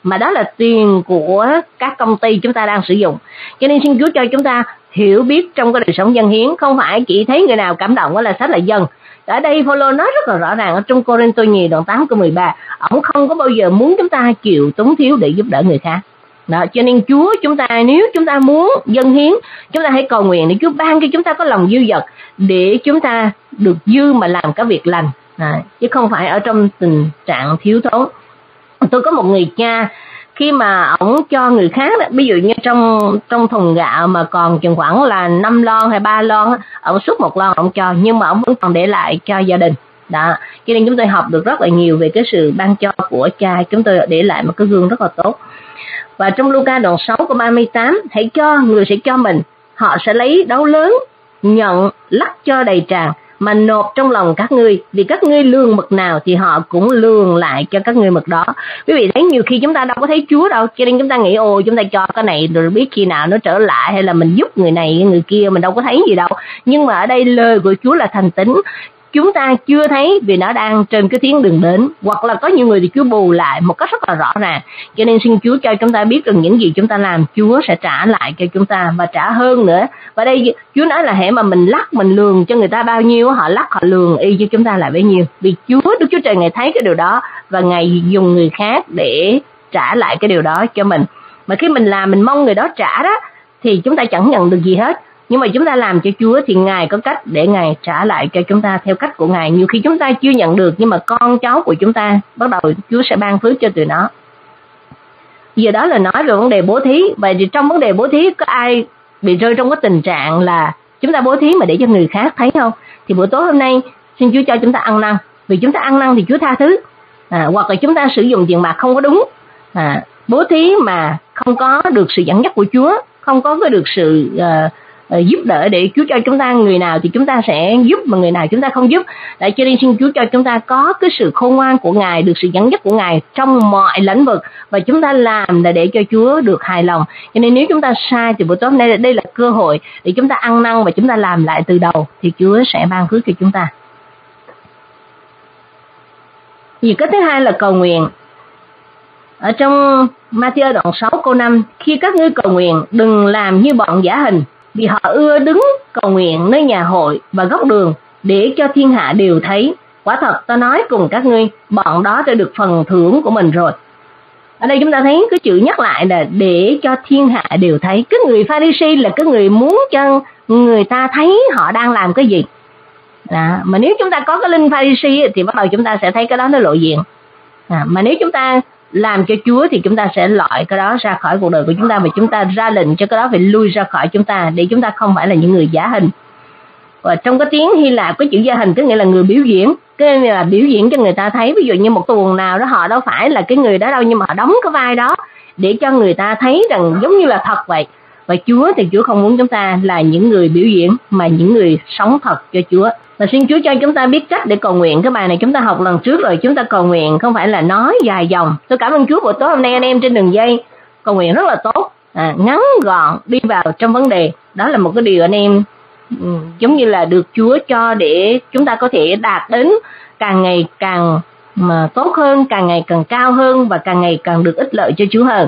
mà đó là tiền của các công ty chúng ta đang sử dụng. Cho nên xin Chúa cho chúng ta hiểu biết trong cái đời sống dâng hiến, không phải chỉ thấy người nào cảm động là sách là dâng. Ở đây Phaolô nói rất là rõ ràng ở trong Cô-rinh-tô nhì đoạn 8 câu 13, ông không có bao giờ muốn chúng ta chịu túng thiếu để giúp đỡ người khác. Đó, cho nên Chúa chúng ta, nếu chúng ta muốn dâng hiến, chúng ta hãy cầu nguyện để Chúa ban cho chúng ta có lòng dư dật để chúng ta được dư mà làm các việc lành, chứ không phải ở trong tình trạng thiếu thốn. Tôi có một người cha, khi mà ông cho người khác đó, ví dụ như trong thùng gạo mà còn chừng khoảng là 5 lon hay 3 lon, ông xúc 1 lon ông cho, nhưng mà ông vẫn còn để lại cho gia đình. Đó, cho nên chúng tôi học được rất là nhiều về cái sự ban cho của cha, chúng tôi để lại một cái gương rất là tốt. Và trong Luca đoạn 6 câu 38, hãy cho, người sẽ cho mình, họ sẽ lấy đấu lớn, nhận, lắc cho đầy tràn, mà nộp trong lòng các ngươi, vì các ngươi lường mực nào thì họ cũng lường lại cho các ngươi mực đó. Quý vị thấy nhiều khi chúng ta đâu có thấy Chúa đâu, cho nên chúng ta nghĩ ồ chúng ta cho cái này rồi biết khi nào nó trở lại, hay là mình giúp người này người kia, mình đâu có thấy gì đâu. Nhưng mà ở đây lời của Chúa là thành tín, chúng ta chưa thấy vì nó đang trên cái tiến đường đến, hoặc là có nhiều người thì Chúa bù lại một cách rất là rõ ràng. Cho nên xin Chúa cho chúng ta biết rằng những gì chúng ta làm Chúa sẽ trả lại cho chúng ta và trả hơn nữa. Và đây Chúa nói là hễ mà mình lắc, mình lường cho người ta bao nhiêu, họ lắc họ lường y cho chúng ta lại bấy nhiêu. Vì Đức Chúa Trời Ngài thấy cái điều đó và Ngài dùng người khác để trả lại cái điều đó cho mình. Mà khi mình làm mình mong người đó trả đó thì chúng ta chẳng nhận được gì hết. Nhưng mà chúng ta làm cho Chúa thì Ngài có cách để Ngài trả lại cho chúng ta theo cách của Ngài. Nhiều khi chúng ta chưa nhận được, nhưng mà con cháu của chúng ta bắt đầu Chúa sẽ ban phước cho tụi nó. Giờ đó là nói về vấn đề bố thí. Vậy thì trong vấn đề bố thí có ai bị rơi trong cái tình trạng là chúng ta bố thí mà để cho người khác thấy không? Thì buổi tối hôm nay xin Chúa cho chúng ta ăn năn. Vì chúng ta ăn năn thì Chúa tha thứ. Hoặc là chúng ta sử dụng tiền bạc không có đúng, bố thí mà không có được sự dẫn dắt của Chúa, không có được sự giúp đỡ để Chúa cho chúng ta, người nào thì chúng ta sẽ giúp mà người nào chúng ta không giúp. Để cho nên xin Chúa cho chúng ta có cái sự khôn ngoan của Ngài, được sự dẫn dắt của Ngài trong mọi lĩnh vực, và chúng ta làm là để cho Chúa được hài lòng. Cho nên nếu chúng ta sai thì buổi tối hôm nay đây là cơ hội để chúng ta ăn năn và chúng ta làm lại từ đầu thì Chúa sẽ ban phước cho chúng ta. Vì cái thứ hai là cầu nguyện. Ở trong Ma-thi-ơ đoạn 6 câu 5, khi các ngươi cầu nguyện đừng làm như bọn giả hình, vì họ ưa đứng cầu nguyện nơi nhà hội và góc đường để cho thiên hạ đều thấy. Quả thật ta nói cùng các ngươi, bọn đó đã được phần thưởng của mình rồi. Ở đây chúng ta thấy cái chữ nhắc lại là để cho thiên hạ đều thấy. Cái người Pha-ri-si là cái người muốn cho người ta thấy họ đang làm cái gì. Mà nếu chúng ta có cái linh Pha-ri-si thì bắt đầu chúng ta sẽ thấy cái đó nó lộ diện. Mà nếu chúng ta làm cho Chúa thì chúng ta sẽ loại cái đó ra khỏi cuộc đời của chúng ta, và chúng ta ra lệnh cho cái đó phải lui ra khỏi chúng ta để chúng ta không phải là những người giả hình. Và trong cái tiếng Hy Lạp cái chữ giả hình có nghĩa là người biểu diễn, cái là biểu diễn cho người ta thấy. Ví dụ như một tuồng nào đó họ đâu phải là cái người đó đâu, nhưng mà họ đóng cái vai đó để cho người ta thấy rằng giống như là thật vậy. Và Chúa thì Chúa không muốn chúng ta là những người biểu diễn mà những người sống thật cho Chúa. Và xin Chúa cho chúng ta biết cách để cầu nguyện. Cái bài này chúng ta học lần trước rồi, chúng ta cầu nguyện không phải là nói dài dòng. Tôi cảm ơn Chúa buổi tối hôm nay anh em trên đường dây cầu nguyện rất là tốt, ngắn gọn, đi vào trong vấn đề. Đó là một cái điều anh em giống như là được Chúa cho để chúng ta có thể đạt đến càng ngày càng mà tốt hơn, càng ngày càng cao hơn và càng ngày càng được ích lợi cho Chúa hơn.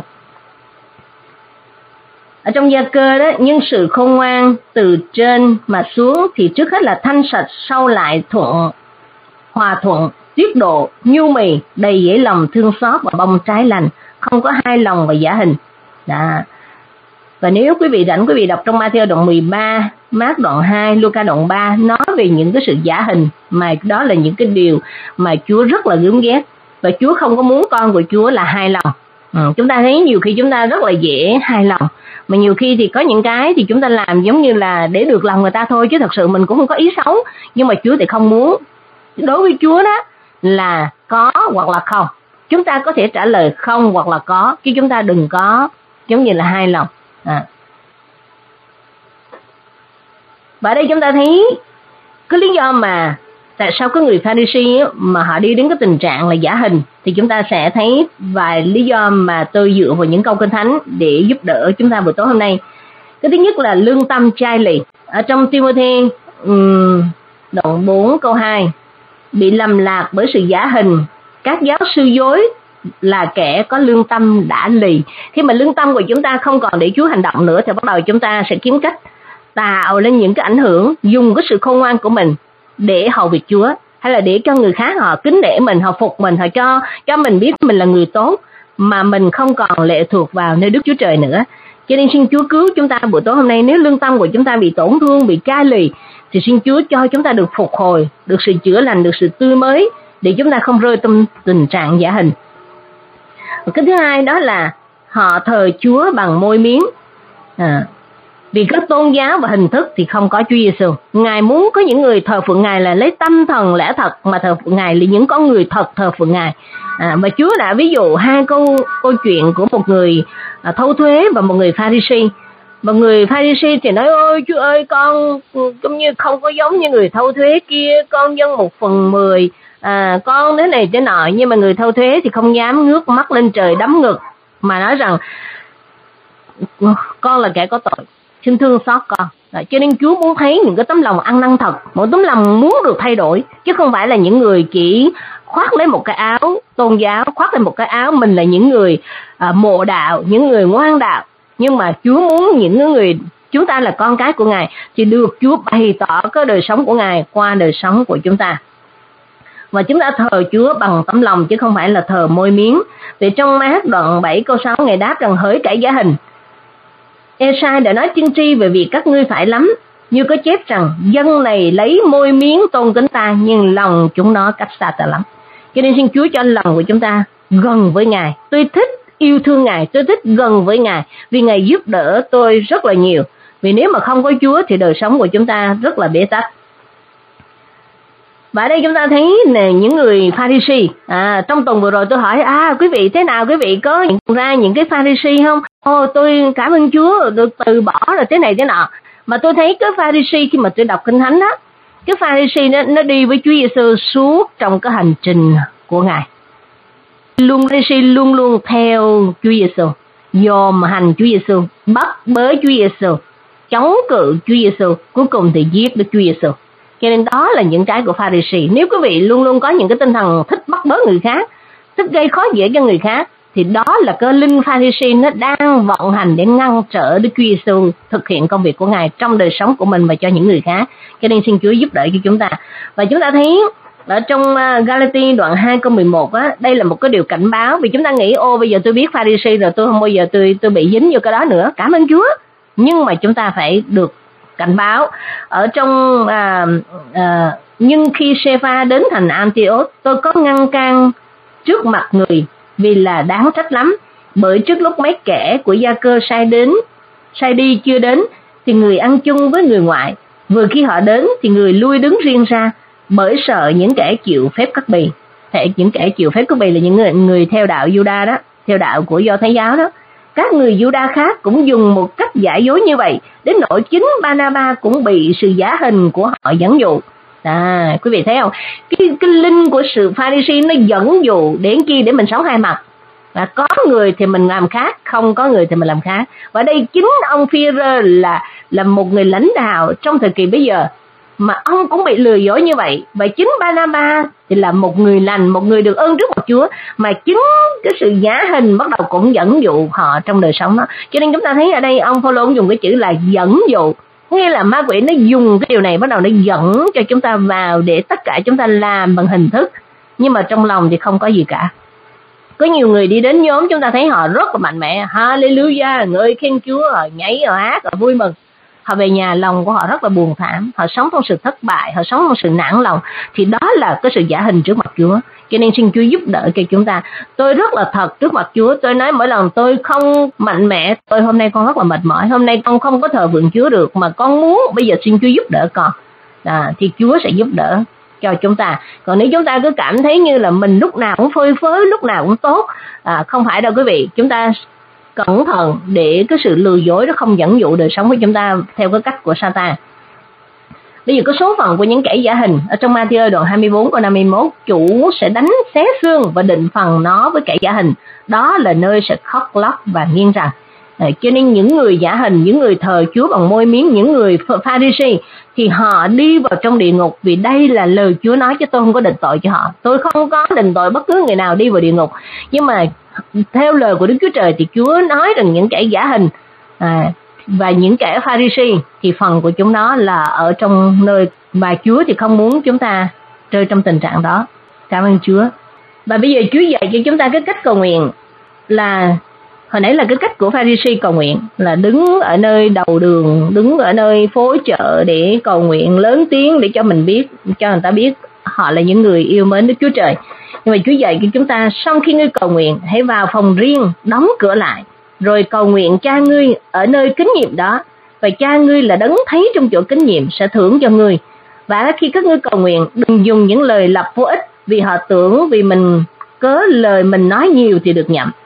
Ở trong Gia-cơ đó, nhưng sự khôn ngoan từ trên mà xuống thì trước hết là thanh sạch, sau lại hòa thuận, tiết độ, nhu mì, đầy dễ lòng, thương xót và bông trái lành, không có hai lòng và giả hình. Đó. Và nếu quý vị rảnh, quý vị đọc trong Ma-thi-ơ đoạn 13, Mác đoạn 2, Luca đoạn 3 nói về những cái sự giả hình, mà đó là những cái điều mà Chúa rất là gớm ghét, và Chúa không có muốn con của Chúa là hai lòng. Chúng ta thấy nhiều khi chúng ta rất là dễ hai lòng, mà nhiều khi thì có những cái thì chúng ta làm giống như là để được lòng người ta thôi, chứ thật sự mình cũng không có ý xấu. Nhưng mà Chúa thì không muốn. Đối với Chúa đó là có hoặc là không. Chúng ta có thể trả lời không hoặc là có, chứ chúng ta đừng có giống như là hai lòng. Và ở đây chúng ta thấy cái lý do mà tại sao có người Pha-ri-si mà họ đi đến cái tình trạng là giả hình, thì chúng ta sẽ thấy vài lý do mà tôi dựa vào những câu Kinh Thánh để giúp đỡ chúng ta buổi tối hôm nay. Cái thứ nhất là lương tâm chai lì. Ở trong Ti-mô-thê đoạn 4 câu 2, bị lầm lạc bởi sự giả hình, các giáo sư dối là kẻ có lương tâm đã lì. Khi mà lương tâm của chúng ta không còn để Chúa hành động nữa thì bắt đầu chúng ta sẽ kiếm cách tạo lên những cái ảnh hưởng, dùng cái sự khôn ngoan của mình để hầu việc Chúa, hay là để cho người khác họ kính nể mình, họ phục mình, họ cho mình biết mình là người tốt, mà mình không còn lệ thuộc vào nơi Đức Chúa Trời nữa. Cho nên xin Chúa cứu chúng ta buổi tối hôm nay. Nếu lương tâm của chúng ta bị tổn thương, bị cai lì, thì xin Chúa cho chúng ta được phục hồi, được sự chữa lành, được sự tươi mới, để chúng ta không rơi trong tình trạng giả hình. Cái thứ hai đó là họ thờ Chúa bằng môi miếng. Vì các tôn giáo và hình thức thì không có Chúa Giêsu. Ngài muốn có những người thờ phượng Ngài là lấy tâm thần lẽ thật mà thờ phượng Ngài, là những con người thật thờ phượng Ngài. Và Chúa đã ví dụ hai câu chuyện của một người thâu thuế và một người Pha-ri-si. Một người Pha-ri-si thì nói: ôi Chúa ơi, con cũng như không có giống như người thâu thuế kia, con dâng 1/10, con thế này thế nọ. Nhưng mà người thâu thuế thì không dám ngước mắt lên trời đấm ngực mà nói rằng: con là kẻ có tội, xin thương xót con. Cho nên Chúa muốn thấy những cái tấm lòng ăn năn thật, một tấm lòng muốn được thay đổi, chứ không phải là những người chỉ khoác lấy một cái áo tôn giáo, khoác lên một cái áo mình là những người mộ đạo, những người ngoan đạo. Nhưng mà Chúa muốn những người chúng ta là con cái của Ngài thì được Chúa bày tỏ cái đời sống của Ngài qua đời sống của chúng ta. Và chúng ta thờ Chúa bằng tấm lòng chứ không phải là thờ môi miếng. Vì trong Ma-hát đoạn 7 câu 6 Ngài đáp rằng: hỡi kẻ giả hình, Ê-sai đã nói tiên tri về việc các ngươi phải lắm, như có chép rằng dân này lấy môi miếng tôn kính ta, nhưng lòng chúng nó cách xa ta lắm. Cho nên xin Chúa cho lòng của chúng ta gần với Ngài. Tôi thích yêu thương Ngài, tôi thích gần với Ngài, vì Ngài giúp đỡ tôi rất là nhiều. Vì nếu mà không có Chúa thì đời sống của chúng ta rất là bế tắc. Và ở đây chúng ta thấy nè, những người Pha-ri-si. Trong tuần vừa rồi tôi hỏi: quý vị thế nào, quý vị có nhận ra những cái Pha-ri-si không? Tôi cảm ơn Chúa được từ bỏ rồi thế này thế nọ. Mà tôi thấy cái Pha-ri-si khi mà tôi đọc Kinh Thánh đó, cái Pha-ri-si nó đi với Chúa Giêsu suốt trong cái hành trình của Ngài. Pha-ri-si luôn luôn theo Chúa Giêsu, dòm hành Chúa Giêsu, bắt bớ Chúa Giêsu, chống cự Chúa Giêsu, cuối cùng thì giết được Chúa Giêsu. Cho nên đó là những cái của Pha-ri-si. Nếu quý vị luôn luôn có những cái tinh thần thích bắt bớ người khác, thích gây khó dễ cho người khác, thì đó là cái linh Pha-ri-si nó đang vận hành để ngăn trở Đức Chúa Giêsu thực hiện công việc của Ngài trong đời sống của mình và cho những người khác. Cho nên xin Chúa giúp đỡ cho chúng ta. Và chúng ta thấy ở trong Galati đoạn 2 câu 11 á, đây là một cái điều cảnh báo. Vì chúng ta nghĩ: bây giờ tôi biết Pha-ri-si rồi, tôi không bao giờ tôi bị dính vô cái đó nữa. Cảm ơn Chúa. Nhưng mà chúng ta phải được cảnh báo. Ở trong nhưng khi Sê-pha đến thành Antioch, tôi có ngăn can trước mặt người, vì là đáng trách lắm. Bởi trước lúc mấy kẻ của Gia-cơ sai đi chưa đến, thì người ăn chung với người ngoại. Vừa khi họ đến thì người lui đứng riêng ra, bởi sợ những kẻ chịu phép cắt bì. Những kẻ chịu phép cắt bì là những người theo đạo Giu-đa đó, theo đạo của Do Thái giáo đó. Các người Giu-đa khác cũng dùng một cách giả dối như vậy, đến nỗi chính Ba-na-ba cũng bị sự giả hình của họ dẫn dụ. Quý vị thấy không? Cái linh của sự Pha-ri-si nó dẫn dụ đến chi để mình sống hai mặt. Có người thì mình làm khác, không có người thì mình làm khác. Và đây chính ông Phi-rơ là một người lãnh đạo trong thời kỳ bây giờ, mà ông cũng bị lừa dối như vậy. Và chính Ba-na-ba thì là một người lành, một người được ơn trước mặt Chúa, mà chính cái sự giả hình bắt đầu cũng dẫn dụ họ trong đời sống đó. Cho nên chúng ta thấy ở đây ông Phao-lô dùng cái chữ là dẫn dụ, nghĩa là ma quỷ nó dùng cái điều này bắt đầu nó dẫn cho chúng ta vào để tất cả chúng ta làm bằng hình thức, nhưng mà trong lòng thì không có gì cả. Có nhiều người đi đến nhóm chúng ta thấy họ rất là mạnh mẽ, Hallelujah, ngợi khen Chúa, họ nhảy, họ hát, họ vui mừng. Họ về nhà lòng của họ rất là buồn thảm, họ sống trong sự thất bại, họ sống trong sự nản lòng. Thì đó là cái sự giả hình trước mặt Chúa. Cho nên xin Chúa giúp đỡ cho chúng ta. Tôi rất là thật trước mặt Chúa. Tôi nói mỗi lần tôi không mạnh mẽ, hôm nay con rất là mệt mỏi, hôm nay con không có thờ phượng Chúa được, mà con muốn bây giờ xin Chúa giúp đỡ con. Thì Chúa sẽ giúp đỡ cho chúng ta. Còn nếu chúng ta cứ cảm thấy như là mình lúc nào cũng phơi phới, lúc nào cũng tốt, không phải đâu quý vị. Chúng ta cẩn thận để cái sự lừa dối nó không dẫn dụ đời sống của chúng ta theo cái cách của Satan. Bây giờ có số phận của những kẻ giả hình ở trong Ma-thi-ơ đoạn 24 câu 51: chủ sẽ đánh xé xương và định phần nó với kẻ giả hình, đó là nơi sẽ khóc lóc và nghiêng răng. Cho nên những người giả hình, những người thờ Chúa bằng môi miếng, những người Pha-ri-si thì họ đi vào trong địa ngục, vì đây là lời Chúa nói, chứ tôi không có định tội cho họ. Tôi không có định tội bất cứ người nào đi vào địa ngục. Nhưng mà theo lời của Đức Chúa Trời thì Chúa nói rằng những kẻ giả hình và những kẻ Pha-ri-si thì phần của chúng nó là ở trong nơi mà Chúa thì không muốn chúng ta rơi trong tình trạng đó. Cảm ơn Chúa. Và bây giờ Chúa dạy cho chúng ta cái cách cầu nguyện là, hồi nãy là cái cách của Pha-ri-si cầu nguyện là đứng ở nơi đầu đường, đứng ở nơi phố chợ để cầu nguyện lớn tiếng để cho mình biết, cho người ta biết họ là những người yêu mến Đức Chúa Trời. Nhưng mà Chúa dạy cho chúng ta, sau khi ngươi cầu nguyện, hãy vào phòng riêng, đóng cửa lại, rồi cầu nguyện Cha ngươi ở nơi kín nhiệm đó, và Cha ngươi là đấng thấy trong chỗ kín nhiệm sẽ thưởng cho ngươi. Và khi các ngươi cầu nguyện, đừng dùng những lời lặp vô ích, vì họ tưởng vì mình cớ lời mình nói nhiều thì được nhậm.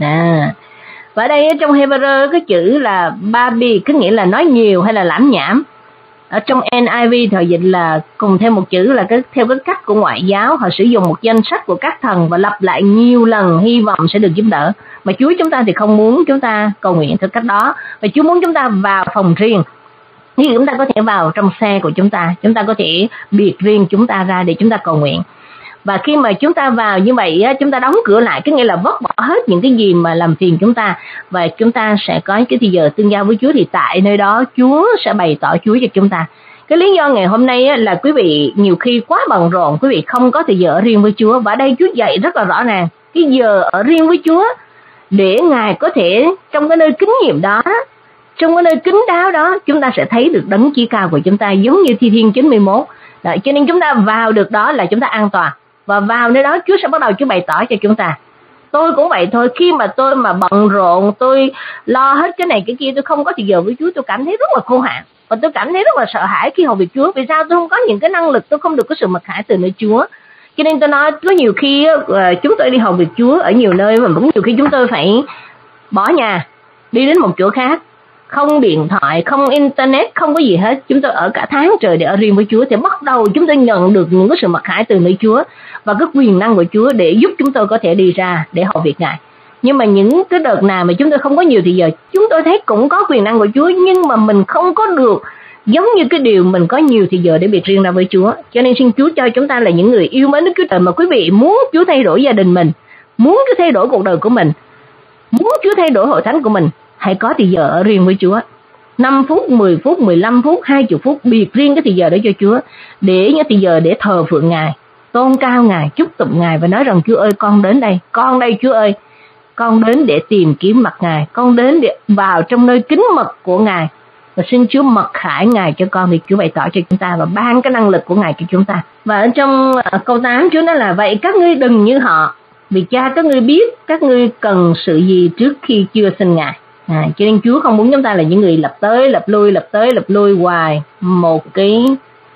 Và ở đây trong Hebrew cái chữ là babi, có nghĩa là nói nhiều hay là lảm nhảm. Ở trong NIV thời dịch là cùng thêm một chữ là theo cái cách của ngoại giáo, họ sử dụng một danh sách của các thần và lặp lại nhiều lần, hy vọng sẽ được giúp đỡ. Mà Chúa chúng ta thì không muốn chúng ta cầu nguyện theo cách đó, và Chúa muốn chúng ta vào phòng riêng. Như chúng ta có thể vào trong xe của chúng ta có thể biệt riêng chúng ta ra để chúng ta cầu nguyện. Và khi mà chúng ta vào như vậy, chúng ta đóng cửa lại, có nghĩa là vứt bỏ hết những cái gì mà làm phiền chúng ta, và chúng ta sẽ có cái thời giờ tương giao với Chúa. Thì tại nơi đó Chúa sẽ bày tỏ Chúa cho chúng ta. Cái lý do ngày hôm nay là quý vị nhiều khi quá bận rộn, quý vị không có thời giờ ở riêng với Chúa. Và ở đây Chúa dạy rất là rõ ràng cái giờ ở riêng với Chúa, để Ngài có thể trong cái nơi kính nhiệm đó, trong cái nơi kín đáo đó, chúng ta sẽ thấy được đấng chí cao của chúng ta, giống như Thi Thiên 91. Đó, cho nên chúng ta vào được đó là chúng ta an toàn. Và vào nơi đó Chúa sẽ bắt đầu Chúa bày tỏ cho chúng ta. Tôi cũng vậy thôi, khi mà tôi mà bận rộn, tôi lo hết cái này cái kia, tôi không có thời giờ với Chúa, tôi cảm thấy rất là khô hạn. Và tôi cảm thấy rất là sợ hãi khi hầu việc Chúa. Vì sao? Tôi không có những cái năng lực, tôi không được có sự mặc khải từ nơi Chúa. Cho nên tôi nói, có nhiều khi chúng tôi đi hầu việc Chúa ở nhiều nơi, mà cũng nhiều khi chúng tôi phải bỏ nhà, đi đến một chỗ khác, không điện thoại, không internet, không có gì hết. Chúng tôi ở cả tháng trời để ở riêng với Chúa, thì bắt đầu chúng tôi nhận được những cái sự mặc khải từ nơi Chúa và cái quyền năng của Chúa để giúp chúng tôi có thể đi ra để hầu việc Ngài. Nhưng mà những cái đợt nào mà chúng tôi không có nhiều thì giờ, chúng tôi thấy cũng có quyền năng của Chúa, nhưng mà mình không có được giống như cái điều mình có nhiều thì giờ để biệt riêng ra với Chúa. Cho nên xin Chúa cho chúng ta là những người yêu mến Đức Chúa Trời. Mà quý vị muốn Chúa thay đổi gia đình mình, muốn Chúa thay đổi cuộc đời của mình, muốn Chúa thay đổi hội thánh của mình, hãy có thì giờ ở riêng với Chúa. 5 phút, 10 phút, 15 phút, 20 phút, biệt riêng cái thì giờ đó cho Chúa, để những thì giờ để thờ phượng Ngài, tôn cao Ngài, chúc tụng Ngài và nói rằng Chúa ơi, con đến đây, con đây Chúa ơi, con đến để tìm kiếm mặt Ngài, con đến để vào trong nơi kín mật của Ngài, và xin Chúa mặc khải Ngài cho con, thì Chúa bày tỏ cho chúng ta và ban cái năng lực của Ngài cho chúng ta. Và ở trong câu 8 Chúa nói là vậy các ngươi đừng như họ, vì Cha các ngươi biết các ngươi cần sự gì trước khi chưa xin Ngài. Cho nên Chúa không muốn chúng ta là những người lặp tới lặp lui hoài một cái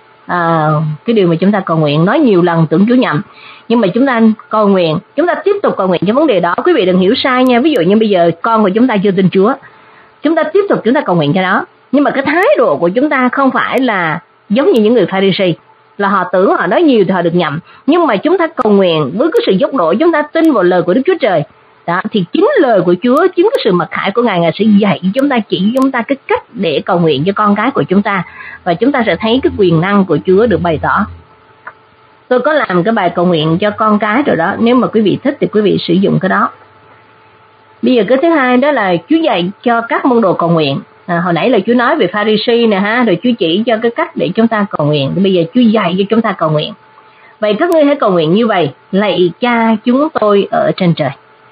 điều mà chúng ta cầu nguyện, nói nhiều lần tưởng Chúa nhầm. Nhưng mà chúng ta cầu nguyện, chúng ta tiếp tục cầu nguyện cho vấn đề đó. Quý vị đừng hiểu sai nha. Ví dụ như bây giờ con của chúng ta chưa tin Chúa, chúng ta tiếp tục chúng ta cầu nguyện cho nó, nhưng mà cái thái độ của chúng ta không phải là giống như những người Pha-ri-si, là họ tưởng họ nói nhiều thì họ được nhầm. Nhưng mà chúng ta cầu nguyện với cái sự dốc độ, chúng ta tin vào lời của Đức Chúa Trời đó, thì chính lời của Chúa, chính cái sự mặc khải của Ngài sẽ dạy chúng ta, chỉ chúng ta cái cách để cầu nguyện cho con cái của chúng ta, và chúng ta sẽ thấy cái quyền năng của Chúa được bày tỏ. Tôi có làm cái bài cầu nguyện cho con cái rồi đó, nếu mà quý vị thích thì quý vị sử dụng cái đó. Bây giờ cái thứ hai đó là Chúa dạy cho các môn đồ cầu nguyện. Hồi nãy là Chúa nói về Pha-ri-si nè ha, rồi Chúa chỉ cho cái cách để chúng ta cầu nguyện. Bây giờ Chúa dạy cho chúng ta cầu nguyện. Vậy các ngươi hãy cầu nguyện như vậy: lạy Cha chúng tôi ở trên trời.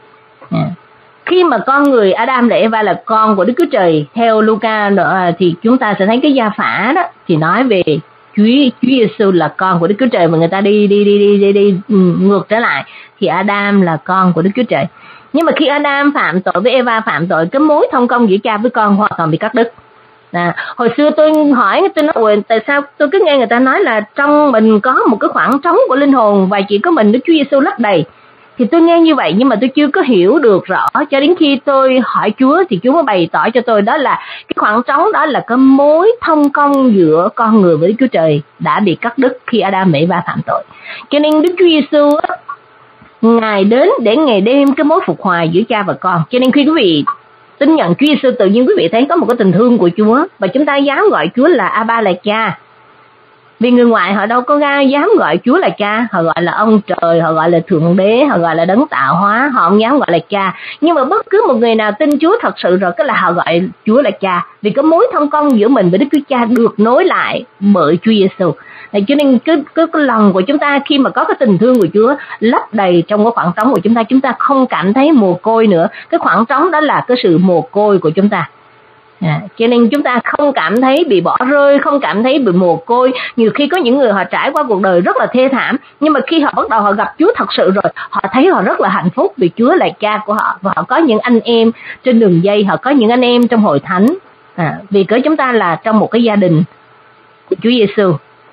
Khi mà con người Adam và Eva là con của Đức Chúa Trời theo Luca thì chúng ta sẽ thấy cái gia phả đó thì nói về Chúa Giêsu là con của Đức Chúa Trời, mà người ta đi ngược trở lại thì Adam là con của Đức Chúa Trời. Nhưng mà khi Adam phạm tội với Eva phạm tội, cái mối thông công giữa cha với con hoàn toàn bị cắt đứt. Hồi xưa tôi hỏi, tôi nói tại sao tôi cứ nghe người ta nói là trong mình có một cái khoảng trống của linh hồn và chỉ có mình Đức Chúa Giêsu lấp đầy. Thì tôi nghe như vậy nhưng mà tôi chưa có hiểu được rõ, cho đến khi tôi hỏi Chúa thì Chúa mới bày tỏ cho tôi đó là cái khoảng trống đó là cái mối thông công giữa con người với Đức Chúa Trời đã bị cắt đứt khi Adam và Eva phạm tội. Cho nên Đức Chúa Giêsu Ngài đến để Ngài đem cái mối phục hòa giữa cha và con. Cho nên khi quý vị tin nhận Chúa Giêsu, tự nhiên quý vị thấy có một cái tình thương của Chúa và chúng ta dám gọi Chúa là Abba, là Cha. Vì người ngoại họ đâu có dám gọi Chúa là Cha, họ gọi là ông trời, họ gọi là Thượng Đế, họ gọi là Đấng tạo hóa, họ không dám gọi là Cha. Nhưng mà bất cứ một người nào tin Chúa thật sự rồi, cái là họ gọi Chúa là Cha, vì có mối thông công giữa mình với Đức Chúa Cha được nối lại bởi Chúa Giêsu. Cho nên cái lòng của chúng ta khi mà có cái tình thương của Chúa lấp đầy trong cái khoảng trống của chúng ta không cảm thấy mồ côi nữa. Cái khoảng trống đó là cái sự mồ côi của chúng ta. Cho nên chúng ta không cảm thấy bị bỏ rơi, không cảm thấy bị mồ côi. Nhiều khi có những người họ trải qua cuộc đời rất là thê thảm, nhưng mà khi họ bắt đầu họ gặp Chúa thật sự rồi, họ thấy họ rất là hạnh phúc vì Chúa là Cha của họ. Và họ có những anh em trên đường dây, họ có những anh em trong hội thánh, vì cớ chúng ta là trong một cái gia đình của Chúa Giêsu.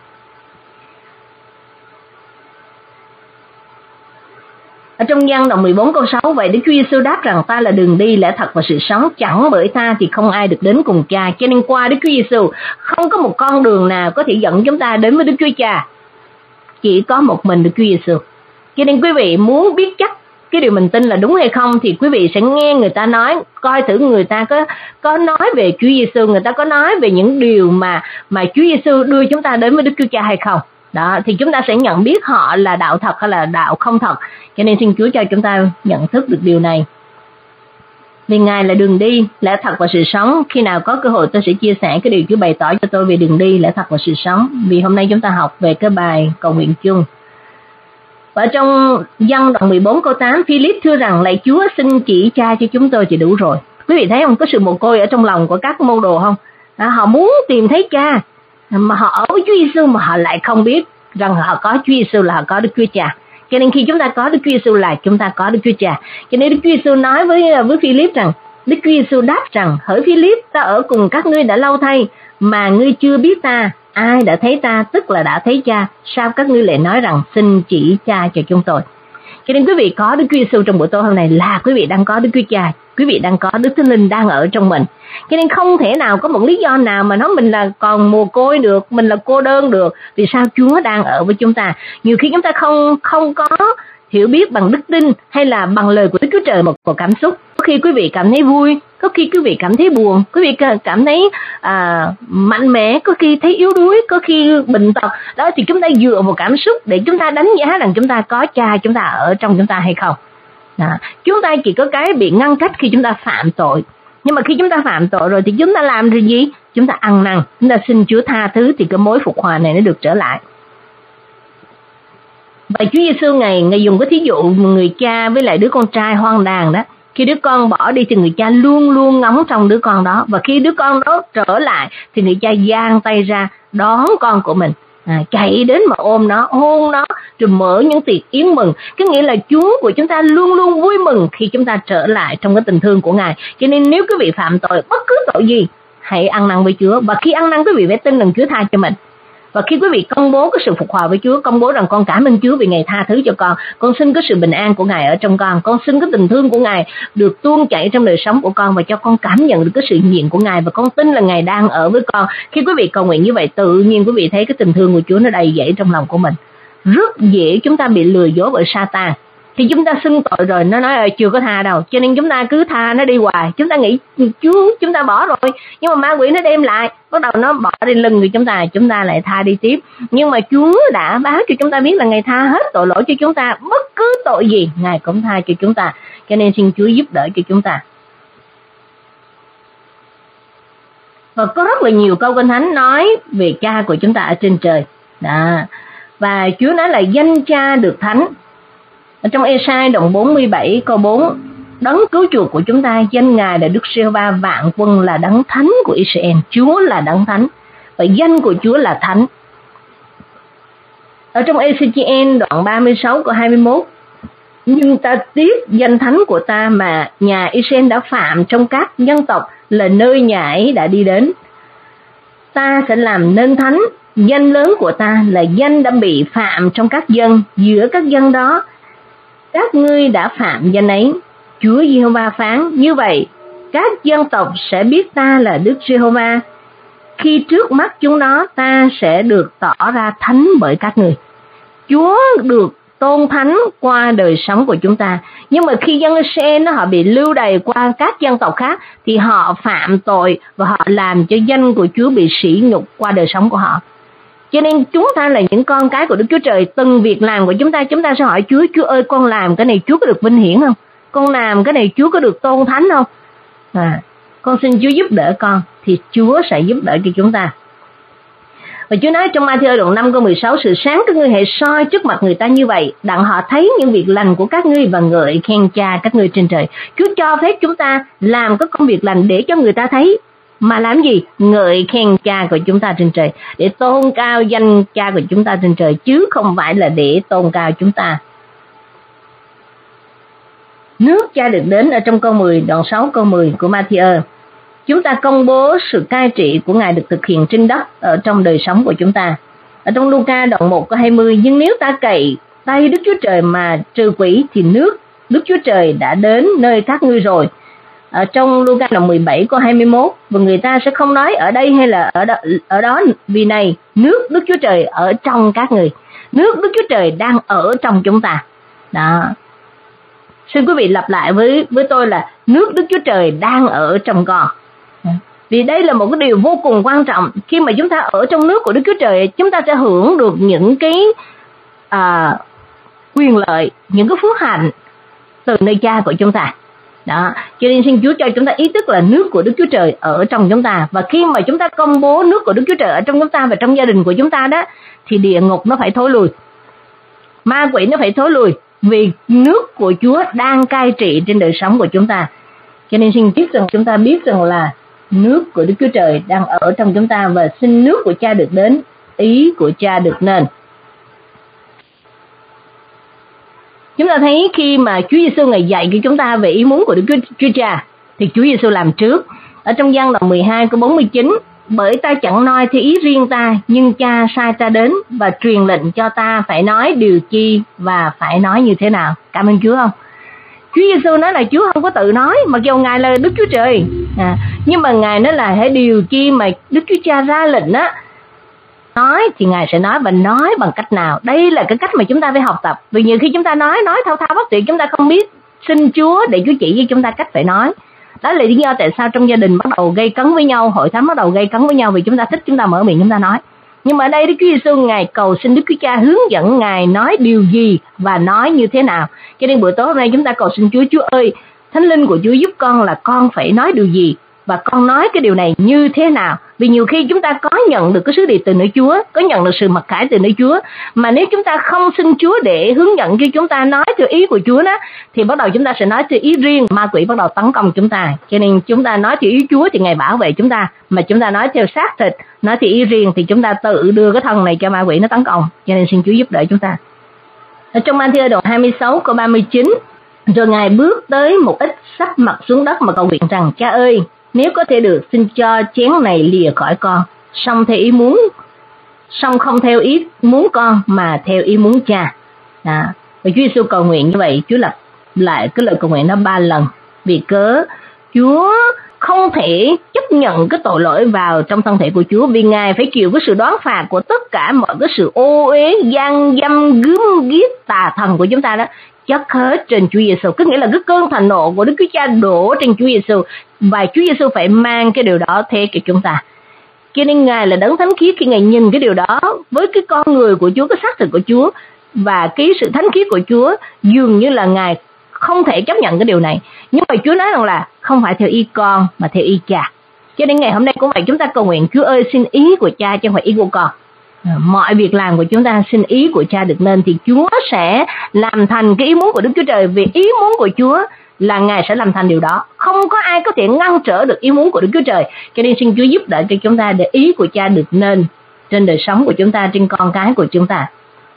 Ở trong Giăng đoạn 14 câu 6, vậy Đức Chúa Giêsu đáp rằng ta là đường đi, lẽ thật và sự sống, chẳng bởi ta thì không ai được đến cùng Cha. Cho nên qua Đức Chúa Giêsu không có một con đường nào có thể dẫn chúng ta đến với Đức Chúa Cha, chỉ có một mình Đức Chúa Giêsu. Cho nên quý vị muốn biết chắc cái điều mình tin là đúng hay không thì quý vị sẽ nghe người ta nói, coi thử người ta có nói về Chúa Giêsu, người ta có nói về những điều mà Chúa Giêsu đưa chúng ta đến với Đức Chúa Cha hay không. Đó, thì chúng ta sẽ nhận biết họ là đạo thật hay là đạo không thật. Cho nên xin Chúa cho chúng ta nhận thức được điều này. Vì Ngài là đường đi, lẽ thật và sự sống. Khi nào có cơ hội tôi sẽ chia sẻ cái điều Chúa bày tỏ cho tôi về đường đi, lẽ thật và sự sống. Vì hôm nay chúng ta học về cái bài cầu nguyện chung. Và trong Giăng đoạn 14 câu 8, Philip thưa rằng lạy Chúa xin chỉ Cha cho chúng tôi thì đủ rồi. Quý vị thấy không, có sự mồ côi ở trong lòng của các môn đồ không? Họ muốn tìm thấy Cha, mà họ ở với Chúa Giêsu mà họ lại không biết rằng họ có Chúa Giêsu là họ có Đức Chúa Cha. Cho nên khi chúng ta có Đức Chúa Giêsu là chúng ta có Đức Chúa Cha. Cho nên Đức Chúa Giêsu nói với Philip rằng, Đức Chúa Giêsu đáp rằng, hỡi Philip, ta ở cùng các ngươi đã lâu thay mà ngươi chưa biết ta, ai đã thấy ta tức là đã thấy Cha, sao các ngươi lại nói rằng xin chỉ Cha cho chúng tôi. Cho nên quý vị có Đức Chúa Giêsu trong buổi tối hôm nay là quý vị đang có Đức Chúa Cha, quý vị đang có Đức Thánh Linh đang ở trong mình. Cho nên không thể nào có một lý do nào mà nói mình là còn mồ côi được, mình là cô đơn được. Vì sao? Chúa đang ở với chúng ta. Nhiều khi chúng ta không có hiểu biết bằng đức tin hay là bằng lời của Đức Chúa Trời một cảm xúc. Có khi quý vị cảm thấy vui, có khi quý vị cảm thấy buồn, quý vị cảm thấy mạnh mẽ, có khi thấy yếu đuối, có khi bệnh tật. Đó thì chúng ta dựa vào cảm xúc để chúng ta đánh giá rằng chúng ta có Cha chúng ta ở trong chúng ta hay không. Chúng ta chỉ có cái bị ngăn cách khi chúng ta phạm tội. Nhưng mà khi chúng ta phạm tội rồi thì chúng ta làm gì? Chúng ta ăn năn, chúng ta xin Chúa tha thứ thì cái mối phục hòa này nó được trở lại. Và Chúa Giêsu Ngài dùng cái thí dụ người cha với lại đứa con trai hoang đàn đó. Khi đứa con bỏ đi thì người cha luôn luôn ngóng trong đứa con đó. Và khi đứa con đó trở lại thì người cha giang tay ra đón con của mình, chạy đến mà ôm nó, hôn nó, rồi mở những tiệc yến mừng. Cái nghĩa là Chúa của chúng ta luôn luôn vui mừng khi chúng ta trở lại trong cái tình thương của Ngài. Cho nên nếu quý vị phạm tội bất cứ tội gì, hãy ăn năn với Chúa. Và khi ăn năn quý vị phải tin rằng Chúa tha cho mình. Và khi quý vị công bố cái sự phục hòa với Chúa, công bố rằng con cảm ơn Chúa vì Ngài tha thứ cho con xin cái sự bình an của Ngài ở trong con xin cái tình thương của Ngài được tuôn chảy trong đời sống của con, và cho con cảm nhận được cái sự hiện diện của Ngài, và con tin là Ngài đang ở với con. Khi quý vị cầu nguyện như vậy, tự nhiên quý vị thấy cái tình thương của Chúa nó đầy dẫy trong lòng của mình. Rất dễ chúng ta bị lừa dối bởi Sa-tan. Thì chúng ta xưng tội rồi, nó nói chưa có tha đâu, cho nên chúng ta cứ tha nó đi hoài. Chúng ta nghĩ Chúa chúng ta bỏ rồi, nhưng mà ma quỷ nó đem lại, bắt đầu nó bỏ đi lưng của chúng ta lại tha đi tiếp. Nhưng mà Chúa đã báo cho chúng ta biết là Ngài tha hết tội lỗi cho chúng ta, bất cứ tội gì Ngài cũng tha cho chúng ta. Cho nên xin Chúa giúp đỡ cho chúng ta. Và có rất là nhiều câu Kinh Thánh nói về Cha của chúng ta ở trên trời đó. Và Chúa nói là danh Cha được thánh. Ở trong Ê-sai đoạn 47 câu 4, đấng cứu chuộc của chúng ta danh Ngài là Đức Giê-hô-va vạn quân, là đấng thánh của Israel. Chúa là đấng thánh và danh của Chúa là thánh. Ở trong Ê-xê-chi-en đoạn 36 câu 21, nhưng ta tiếc danh thánh của ta mà nhà Israel đã phạm trong các dân tộc, là nơi nhà ấy đã đi đến. Ta sẽ làm nên thánh, danh lớn của ta là danh đã bị phạm trong các dân, giữa các dân đó các ngươi đã phạm danh ấy. Chúa Giê-hô-va phán, như vậy các dân tộc sẽ biết ta là Đức Giê-hô-va, khi trước mắt chúng nó ta sẽ được tỏ ra thánh bởi các ngươi. Chúa được tôn thánh qua đời sống của chúng ta. Nhưng mà khi dân Israel họ bị lưu đày qua các dân tộc khác thì họ phạm tội và họ làm cho danh của Chúa bị sỉ nhục qua đời sống của họ. Cho nên chúng ta là những con cái của Đức Chúa Trời, từng việc làm của chúng ta sẽ hỏi Chúa: Chúa ơi, con làm cái này Chúa có được vinh hiển không? Con làm cái này Chúa có được tôn thánh không? Con xin Chúa giúp đỡ con, thì Chúa sẽ giúp đỡ cho chúng ta. Và Chúa nói trong Ma-thi-ơ đoạn 5 câu 16: sự sáng các ngươi hãy soi trước mặt người ta như vậy, đặng họ thấy những việc lành của các ngươi và ngợi khen Cha các ngươi trên trời. Chúa cho phép chúng ta làm các công việc lành để cho người ta thấy. Mà làm gì? Ngợi khen Cha của chúng ta trên trời, để tôn cao danh Cha của chúng ta trên trời, chứ không phải là để tôn cao chúng ta. Nước Cha được đến ở trong câu 10, đoạn 6 câu 10 của Ma-thi-ơ. Chúng ta công bố sự cai trị của Ngài được thực hiện trên đất ở trong đời sống của chúng ta. Ở trong Luca đoạn 1 câu 20: nhưng nếu ta cậy tay Đức Chúa Trời mà trừ quỷ thì nước Đức Chúa Trời đã đến nơi các ngươi rồi. Ở trong Luca đoạn 17 câu 21: và người ta sẽ không nói ở đây hay là ở đó, vì này nước Đức Chúa Trời ở trong các người. Nước Đức Chúa Trời đang ở trong chúng ta. Đó. Xin quý vị lặp lại với tôi là nước Đức Chúa Trời đang ở trong con. Vì đây là một cái điều vô cùng quan trọng. Khi mà chúng ta ở trong nước của Đức Chúa Trời, chúng ta sẽ hưởng được những cái quyền lợi, những cái phước hạnh từ nơi Cha của chúng ta. Đó, cho nên xin Chúa cho chúng ta ý thức là nước của Đức Chúa Trời ở trong chúng ta. Và khi mà chúng ta công bố nước của Đức Chúa Trời ở trong chúng ta và trong gia đình của chúng ta đó, thì địa ngục nó phải thối lùi, ma quỷ nó phải thối lùi, vì nước của Chúa đang cai trị trên đời sống của chúng ta. Cho nên xin chúc rằng chúng ta biết rằng là nước của Đức Chúa Trời đang ở trong chúng ta, và xin nước của Cha được đến, ý của Cha được nên. Chúng ta thấy khi mà Chúa Giêsu Ngài dạy cho chúng ta về ý muốn của Đức Chúa Cha thì Chúa Giêsu làm trước. Ở trong Giăng đoạn 12 câu 49: bởi ta chẳng nói theo ý riêng ta, nhưng Cha sai ta đến và truyền lệnh cho ta phải nói điều chi và phải nói như thế nào. Cảm ơn Chúa không? Chúa Giêsu nói là Chúa không có tự nói, mặc dù Ngài là Đức Chúa Trời, nhưng mà Ngài nói là hãy điều chi mà Đức Chúa Cha ra lệnh á, nói thì Ngài sẽ nói, và nói bằng cách nào. Đây là cái cách mà chúng ta phải học tập. Vì nhiều khi chúng ta nói thao thao bất tuyệt, chúng ta không biết xin Chúa để Chúa chỉ cho chúng ta cách phải nói. Đó là lý do tại sao trong gia đình bắt đầu gây cấn với nhau, hội thánh bắt đầu gây cấn với nhau, vì chúng ta thích chúng ta mở miệng chúng ta nói. Nhưng mà ở đây Đức Chúa Giêsu Ngài cầu xin Đức Chúa Cha hướng dẫn Ngài nói điều gì và nói như thế nào. Cho nên buổi tối hôm nay chúng ta cầu xin Chúa: Chúa ơi, Thánh Linh của Chúa giúp con là con phải nói điều gì và con nói cái điều này như thế nào. Vì nhiều khi chúng ta có nhận được cái sứ điệp từ nơi Chúa, có nhận được sự mặc khải từ nơi Chúa, mà nếu chúng ta không xin Chúa để hướng dẫn cho chúng ta nói theo ý của Chúa đó, thì bắt đầu chúng ta sẽ nói theo ý riêng, ma quỷ bắt đầu tấn công chúng ta. Cho nên chúng ta nói theo ý Chúa thì Ngài bảo vệ chúng ta, mà chúng ta nói theo xác thịt, nói theo ý riêng thì chúng ta tự đưa cái thân này cho ma quỷ nó tấn công. Cho nên xin Chúa giúp đỡ chúng ta. Ở trong Ma-thi-ơ đoạn 26 câu 39: rồi Ngài bước tới một ít, sắp mặt xuống đất mà cầu nguyện rằng: Cha ơi, nếu có thể được, xin cho chén này lìa khỏi con, song không theo ý muốn con mà theo ý muốn Cha. Đó. Và Chúa Giêsu cầu nguyện như vậy. Chúa lặp lại cái lời cầu nguyện đó 3 lần. Vì cớ Chúa không thể chấp nhận cái tội lỗi vào trong thân thể của Chúa, vì Ngài phải chịu cái sự đoán phạt của tất cả mọi cái sự ô uế, gian dâm, gớm ghiếc, tà thần của chúng ta đó, chất hết trên Chúa Giêsu. Có nghĩa là cái cơn thạnh nộ của Đức Chúa Cha đổ trên Chúa Giêsu, và Chúa Giêsu phải mang cái điều đó theo cho chúng ta. Cho nên Ngài là đấng thánh khiết, khi Ngài nhìn cái điều đó với cái con người của Chúa, cái xác thịt của Chúa và cái sự thánh khiết của Chúa, dường như là Ngài không thể chấp nhận cái điều này. Nhưng mà Chúa nói rằng là không phải theo ý con mà theo ý Cha. Cho nên ngày hôm nay cũng vậy, chúng ta cầu nguyện: Chúa ơi, xin ý của Cha chứ không phải ý của con. Mọi việc làm của chúng ta xin ý của Cha được nên, thì Chúa sẽ làm thành cái ý muốn của Đức Chúa Trời. Vì ý muốn của Chúa là Ngài sẽ làm thành điều đó, không có ai có thể ngăn trở được ý muốn của Đức Chúa Trời. Cho nên xin Chúa giúp đỡ cho chúng ta để ý của Cha được nên trên đời sống của chúng ta, trên con cái của chúng ta.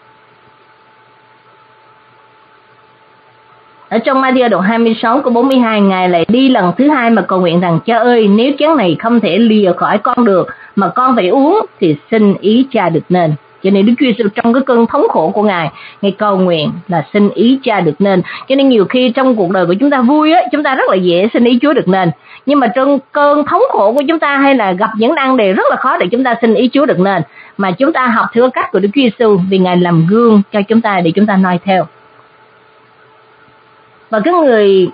Ở trong Ma-thi-ơ đoạn 26 câu 42, Ngài lại đi lần thứ hai mà cầu nguyện rằng: Cha ơi, nếu chén này không thể lìa khỏi con được mà con phải uống, thì xin ý Cha được nên. Cho Cho nên Đức Chúa Giêsu trong cái cơn thống khổ của Ngài cầu nguyện là xin ý Cha được nên. Cho nên nhiều khi trong cuộc đời của chúng ta vui á, chúng ta rất là dễ xin ý Chúa được nên. Nhưng mà trong cơn thống khổ của chúng ta hay là gặp những nan đề rất là khó để chúng ta xin ý Chúa được nên. Mà chúng ta học theo cách của Đức Chúa Giêsu vì Ngài làm gương cho chúng ta để chúng ta noi theo. Và cái người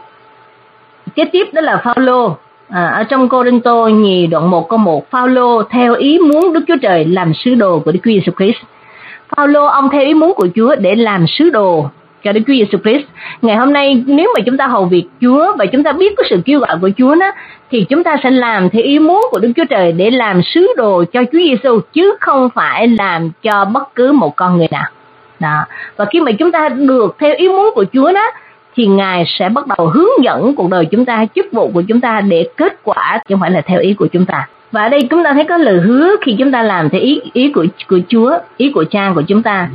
kế tiếp đó là Phaolô. Ở trong Cô-rinh-tô nhì đoạn 1 câu 1, Phaolô theo ý muốn Đức Chúa Trời làm sứ đồ của Đức Chúa Giêsu Christ. Phaolô ông theo ý muốn của Chúa để làm sứ đồ cho Đức Chúa Giêsu Christ. Ngày hôm nay nếu mà chúng ta hầu việc Chúa và chúng ta biết cái sự kêu gọi của Chúa đó, thì chúng ta sẽ làm theo ý muốn của Đức Chúa Trời để làm sứ đồ cho Chúa Giêsu, chứ không phải làm cho bất cứ một con người nào. Đó. Và khi mà chúng ta được theo ý muốn của Chúa đó, thì Ngài sẽ bắt đầu hướng dẫn cuộc đời chúng ta, chức vụ của chúng ta để kết quả chứ không phải là theo ý của chúng ta. Và ở đây chúng ta thấy có lời hứa khi chúng ta làm theo ý của Chúa, ý của Cha của chúng ta.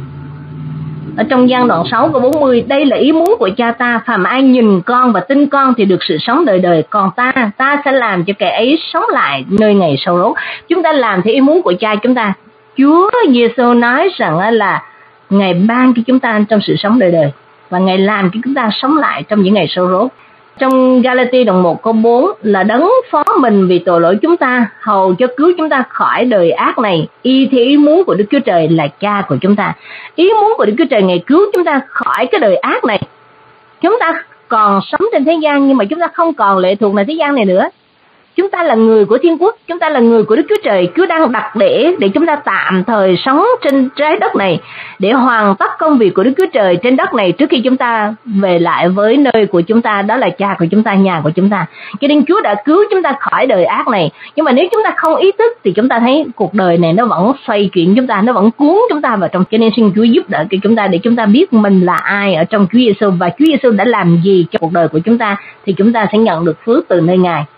Ở trong Giăng đoạn 6 câu 40, đây là ý muốn của Cha ta, phàm ai nhìn con và tin con thì được sự sống đời đời, còn ta sẽ làm cho kẻ ấy sống lại nơi ngày sau rốt. Chúng ta làm theo ý muốn của Cha chúng ta. Chúa Giêsu nói rằng là Ngài ban cho chúng ta trong sự sống đời đời, và Ngài làm cho chúng ta sống lại trong những ngày sau rốt. Trong Galati đoạn 1 câu 4 là đấng phó mình vì tội lỗi chúng ta, hầu cho cứu chúng ta khỏi đời ác này, y theo ý muốn của Đức Chúa Trời là Cha của chúng ta. Ý muốn của Đức Chúa Trời Ngài cứu chúng ta khỏi cái đời ác này. Chúng ta còn sống trên thế gian nhưng mà chúng ta không còn lệ thuộc vào thế gian này nữa. Chúng ta là người của Thiên Quốc, chúng ta là người của Đức Chúa Trời. Chúa đang đặt để chúng ta tạm thời sống trên trái đất này để hoàn tất công việc của Đức Chúa Trời trên đất này trước khi chúng ta về lại với nơi của chúng ta, đó là Cha của chúng ta, nhà của chúng ta. Cho nên Chúa đã cứu chúng ta khỏi đời ác này. Nhưng mà nếu chúng ta không ý thức thì chúng ta thấy cuộc đời này nó vẫn xoay chuyển chúng ta, nó vẫn cuốn chúng ta vào trong. Cho nên xin Chúa giúp đỡ cho chúng ta để chúng ta biết mình là ai ở trong Chúa Giêsu và Chúa Giêsu đã làm gì cho cuộc đời của chúng ta, thì chúng ta sẽ nhận được phước từ nơi Ngài.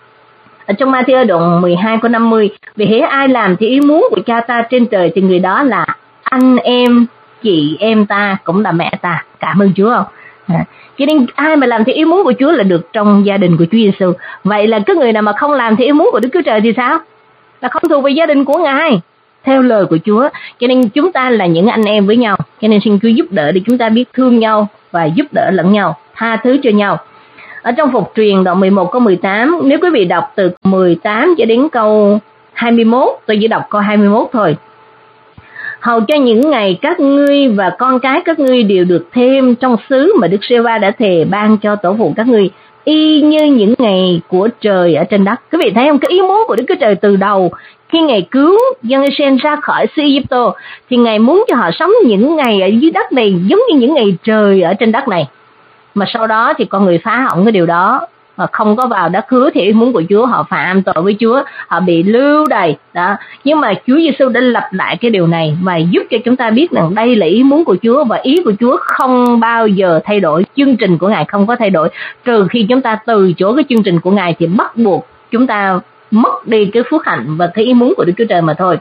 Ở trong Ma-thi-ơ đoạn 12 câu 50, vì hễ ai làm thì ý muốn của Cha ta trên trời thì người đó là anh em, chị em ta, cũng là mẹ ta. Cảm ơn Chúa không? Cho nên ai mà làm theo ý muốn của Chúa là được trong gia đình của Chúa Giêsu. Vậy là cái người nào mà không làm theo ý muốn của Đức Chúa Trời thì sao? Là không thuộc về gia đình của Ngài theo lời của Chúa. Cho nên chúng ta là những anh em với nhau. Cho nên xin Chúa giúp đỡ để chúng ta biết thương nhau và giúp đỡ lẫn nhau, tha thứ cho nhau. Ở trong Phục Truyền đoạn 11 câu 18, nếu quý vị đọc từ 18 cho đến câu 21, tôi chỉ đọc câu 21 thôi. Hầu cho những ngày các ngươi và con cái các ngươi đều được thêm trong xứ mà Đức Giê-hô-va đã thề ban cho tổ phụ các ngươi, y như những ngày của trời ở trên đất. Quý vị thấy không? Cái ý muốn của Đức Chúa Trời từ đầu khi Ngài cứu dân Israel ra khỏi xứ Ai-cập thì Ngài muốn cho họ sống những ngày ở dưới đất này giống như những ngày trời ở trên đất này. Mà sau đó thì con người phá hỏng cái điều đó mà không có vào đất hứa thì ý muốn của Chúa, họ phạm tội với Chúa, họ bị lưu đày đó. Nhưng mà Chúa Giêsu đã lập lại cái điều này và giúp cho chúng ta biết rằng đây là ý muốn của Chúa, và ý của Chúa không bao giờ thay đổi, chương trình của Ngài không có thay đổi, trừ khi chúng ta từ chối cái chương trình của Ngài thì bắt buộc chúng ta mất đi cái phước hạnh và cái ý muốn của Đức Chúa Trời mà thôi.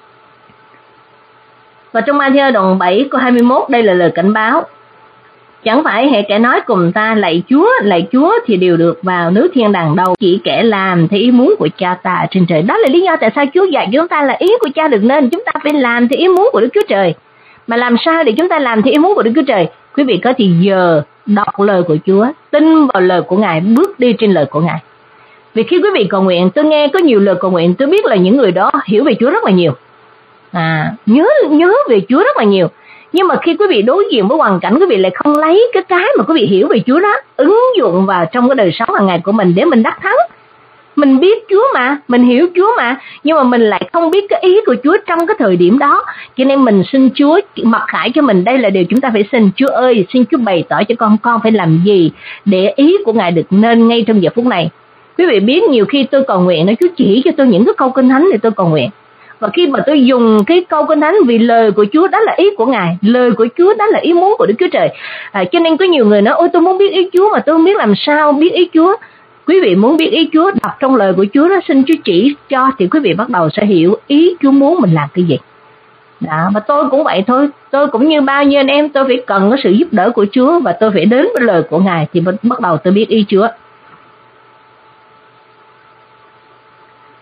Và trong Ma-thi-ơ đoạn 7 câu 21, đây là lời cảnh báo: chẳng phải hễ kẻ nói cùng ta lạy Chúa thì đều được vào nước thiên đàng đâu, chỉ kẻ làm theo ý muốn của Cha ta trên trời. Đó là lý do tại sao Chúa dạy chúng ta là ý của Cha được nên chúng ta phải làm theo ý muốn của Đức Chúa Trời. Mà làm sao để chúng ta làm theo ý muốn của Đức Chúa Trời? Quý vị có thì giờ đọc lời của Chúa, tin vào lời của Ngài, bước đi trên lời của Ngài. Vì khi quý vị cầu nguyện, tôi nghe có nhiều lời cầu nguyện, tôi biết là những người đó hiểu về Chúa rất là nhiều, nhớ về Chúa rất là nhiều. Nhưng mà khi quý vị đối diện với hoàn cảnh, quý vị lại không lấy cái mà quý vị hiểu về Chúa đó ứng dụng vào trong cái đời sống hàng ngày của mình để mình đắc thắng. Mình biết Chúa mà, mình hiểu Chúa mà, nhưng mà mình lại không biết cái ý của Chúa trong cái thời điểm đó. Cho nên mình xin Chúa mặc khải cho mình, đây là điều chúng ta phải xin: Chúa ơi, xin Chúa bày tỏ cho con phải làm gì để ý của Ngài được nên ngay trong giờ phút này. Quý vị biết nhiều khi tôi cầu nguyện, nói Chúa chỉ cho tôi những cái câu Kinh Thánh để tôi cầu nguyện. Và khi mà tôi dùng cái câu Kinh Thánh, vì lời của Chúa đó là ý của Ngài, lời của Chúa đó là ý muốn của Đức Chúa Trời. Cho nên có nhiều người nói: ôi tôi muốn biết ý Chúa mà tôi không biết làm sao biết ý Chúa. Quý vị muốn biết ý Chúa, đọc trong lời của Chúa đó, xin Chúa chỉ cho thì quý vị bắt đầu sẽ hiểu ý Chúa muốn mình làm cái gì. Đó, và tôi cũng vậy thôi, tôi cũng như bao nhiêu anh em, tôi phải cần cái sự giúp đỡ của Chúa và tôi phải đến với lời của Ngài thì bắt đầu tôi biết ý Chúa.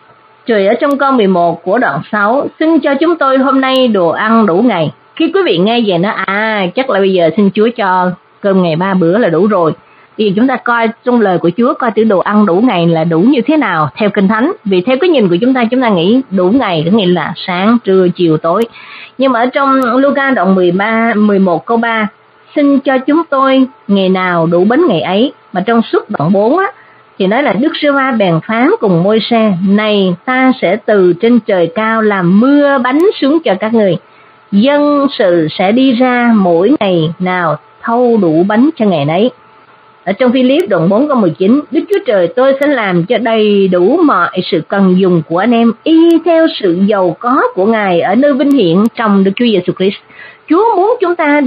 Rồi ở trong câu 11 của đoạn 6, xin cho chúng tôi hôm nay đồ ăn đủ ngày. Khi quý vị nghe về nó, chắc là bây giờ xin Chúa cho cơm ngày 3 bữa là đủ rồi. Bây giờ chúng ta coi trong lời của Chúa, coi từ đồ ăn đủ ngày là đủ như thế nào theo Kinh Thánh. Vì theo cái nhìn của chúng ta nghĩ đủ ngày có nghĩa là sáng, trưa, chiều, tối. Nhưng mà ở trong Luca đoạn 11 câu 3, xin cho chúng tôi ngày nào đủ bánh ngày ấy. Mà trong Xuất đoạn 4 á, thì nói là Đức Giê-hô-va bèn phán cùng Môi-se, này ta sẽ từ trên trời cao làm mưa bánh xuống cho các người. Dân sự sẽ đi ra mỗi ngày nào thâu đủ bánh cho ngày nấy. Ở trong Phi-líp đoạn 4 câu 19, Đức Chúa Trời tôi sẽ làm cho đầy đủ mọi sự cần dùng của anh em y theo sự giàu có của Ngài ở nơi vinh hiển trong Đức Chúa Giêsu Christ. Chúa muốn chúng ta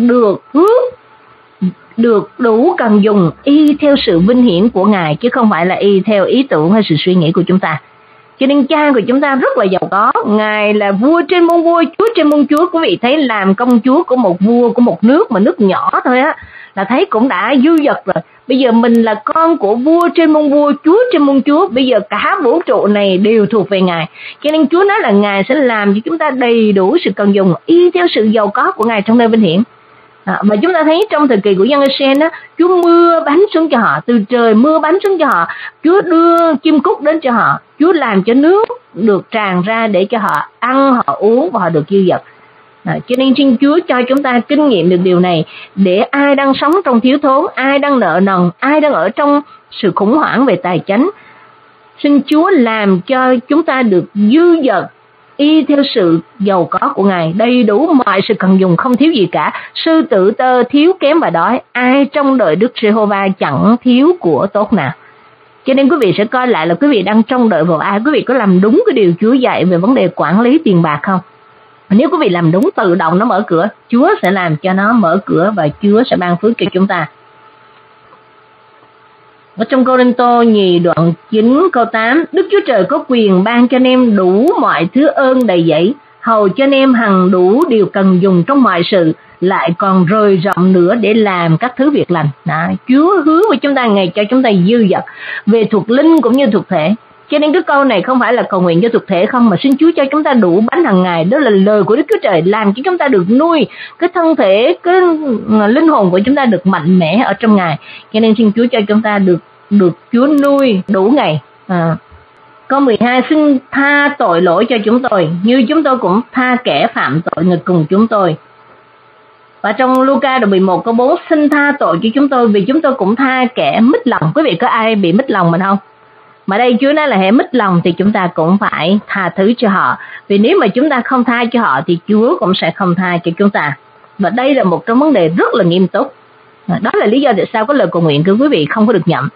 được đủ cần dùng y theo sự vinh hiển của Ngài, chứ không phải là y theo ý tưởng hay sự suy nghĩ của chúng ta. Cho nên cha của chúng ta rất là giàu có, Ngài là vua trên muôn vua, Chúa trên muôn chúa. Quý vị thấy làm công chúa của một vua của một nước mà nước nhỏ thôi á là thấy cũng đã dư dật rồi. Bây giờ mình là con của vua trên muôn vua, Chúa trên muôn chúa, bây giờ cả vũ trụ này đều thuộc về Ngài. Cho nên Chúa nói là Ngài sẽ làm cho chúng ta đầy đủ sự cần dùng y theo sự giàu có của Ngài trong nơi vinh hiển. Và chúng ta thấy trong thời kỳ của dân Israel á, Chúa mưa bánh xuống cho họ, từ trời mưa bánh xuống cho họ, Chúa đưa chim cút đến cho họ, Chúa làm cho nước được tràn ra để cho họ ăn, họ uống và họ được dư dật. Cho nên xin Chúa cho chúng ta kinh nghiệm được điều này, để ai đang sống trong thiếu thốn, ai đang nợ nần, ai đang ở trong sự khủng hoảng về tài chính, xin Chúa làm cho chúng ta được dư dật y theo sự giàu có của Ngài, đầy đủ mọi sự cần dùng, không thiếu gì cả. Sư tử tơ thiếu kém và đói, ai trong đợi Đức Giê-hô-va chẳng thiếu của tốt nào. Cho nên quý vị sẽ coi lại là quý vị đang trông đợi vào ai, quý vị có làm đúng cái điều Chúa dạy về vấn đề quản lý tiền bạc không? Nếu quý vị làm đúng, tự động nó mở cửa, Chúa sẽ làm cho nó mở cửa và Chúa sẽ ban phước cho chúng ta. Ở trong Cô-rinh-tô nhì đoạn 9 câu 8, Đức Chúa Trời có quyền ban cho anh em đủ mọi thứ ơn đầy dẫy, hầu cho anh em hằng đủ điều cần dùng trong mọi sự, lại còn rời rộng nữa để làm các thứ việc lành. Chúa hứa với chúng ta ngày cho chúng ta dư dật về thuộc linh cũng như thuộc thể. Cho nên cái câu này không phải là cầu nguyện cho thuộc thể không, mà xin Chúa cho chúng ta đủ bánh hàng ngày. Đó là lời của Đức Chúa Trời làm cho chúng ta được nuôi cái thân thể, cái linh hồn của chúng ta được mạnh mẽ ở trong Ngài. Cho nên xin Chúa cho chúng ta được Chúa nuôi đủ ngày. Câu 12, xin tha tội lỗi cho chúng tôi, như chúng tôi cũng tha kẻ phạm tội nghịch cùng chúng tôi. Và trong Luca đoạn 11 câu 4, xin tha tội cho chúng tôi vì chúng tôi cũng tha kẻ mít lòng. Quý vị có ai bị mít lòng mình không? Mà đây Chúa nói là hễ mít lòng thì chúng ta cũng phải tha thứ cho họ. Vì nếu mà chúng ta không tha cho họ thì Chúa cũng sẽ không tha cho chúng ta. Và đây là một trong vấn đề rất là nghiêm túc. Đó là lý do tại sao có lời cầu nguyện của quý vị không có được nhậm.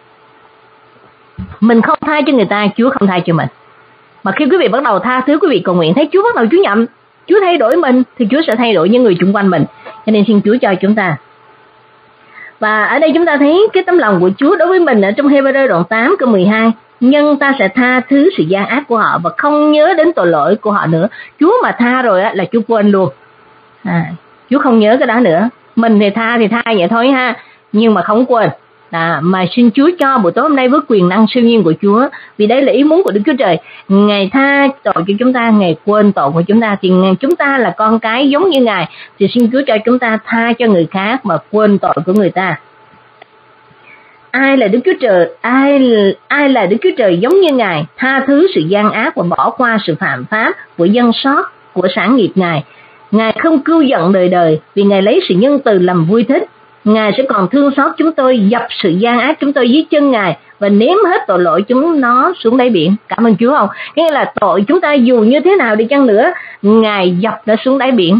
Mình không tha cho người ta, Chúa không tha cho mình. Mà khi quý vị bắt đầu tha thứ, quý vị cầu nguyện thấy Chúa bắt đầu Chúa nhậm, Chúa thay đổi mình, thì Chúa sẽ thay đổi những người xung quanh mình. Cho nên xin Chúa cho chúng ta. Và ở đây chúng ta thấy cái tấm lòng của Chúa đối với mình ở trong Hê-bơ-rơ đoạn 8 câu 12. Nhưng ta sẽ tha thứ sự gian ác của họ và không nhớ đến tội lỗi của họ nữa. Chúa mà tha rồi á, là Chúa quên luôn. Chúa không nhớ cái đó nữa. Mình thì tha vậy thôi ha, nhưng mà không quên. Mà xin Chúa cho buổi tối hôm nay với quyền năng siêu nhiên của Chúa, vì đây là ý muốn của Đức Chúa Trời. Ngài tha tội cho chúng ta, Ngài quên tội của chúng ta, thì chúng ta là con cái giống như Ngài, thì xin Chúa cho chúng ta tha cho người khác mà quên tội của người ta. Ai là Đức Chúa Trời? Ai là Đức Chúa Trời giống như Ngài, tha thứ sự gian ác và bỏ qua sự phạm pháp của dân sót của sản nghiệp Ngài. Ngài không cưu giận đời đời, vì Ngài lấy sự nhân từ làm vui thích. Ngài sẽ còn thương xót chúng tôi, dập sự gian ác chúng tôi dưới chân Ngài và ném hết tội lỗi chúng nó xuống đáy biển. Cảm ơn Chúa không? Nghĩa là tội chúng ta dù như thế nào đi chăng nữa, Ngài dập nó xuống đáy biển.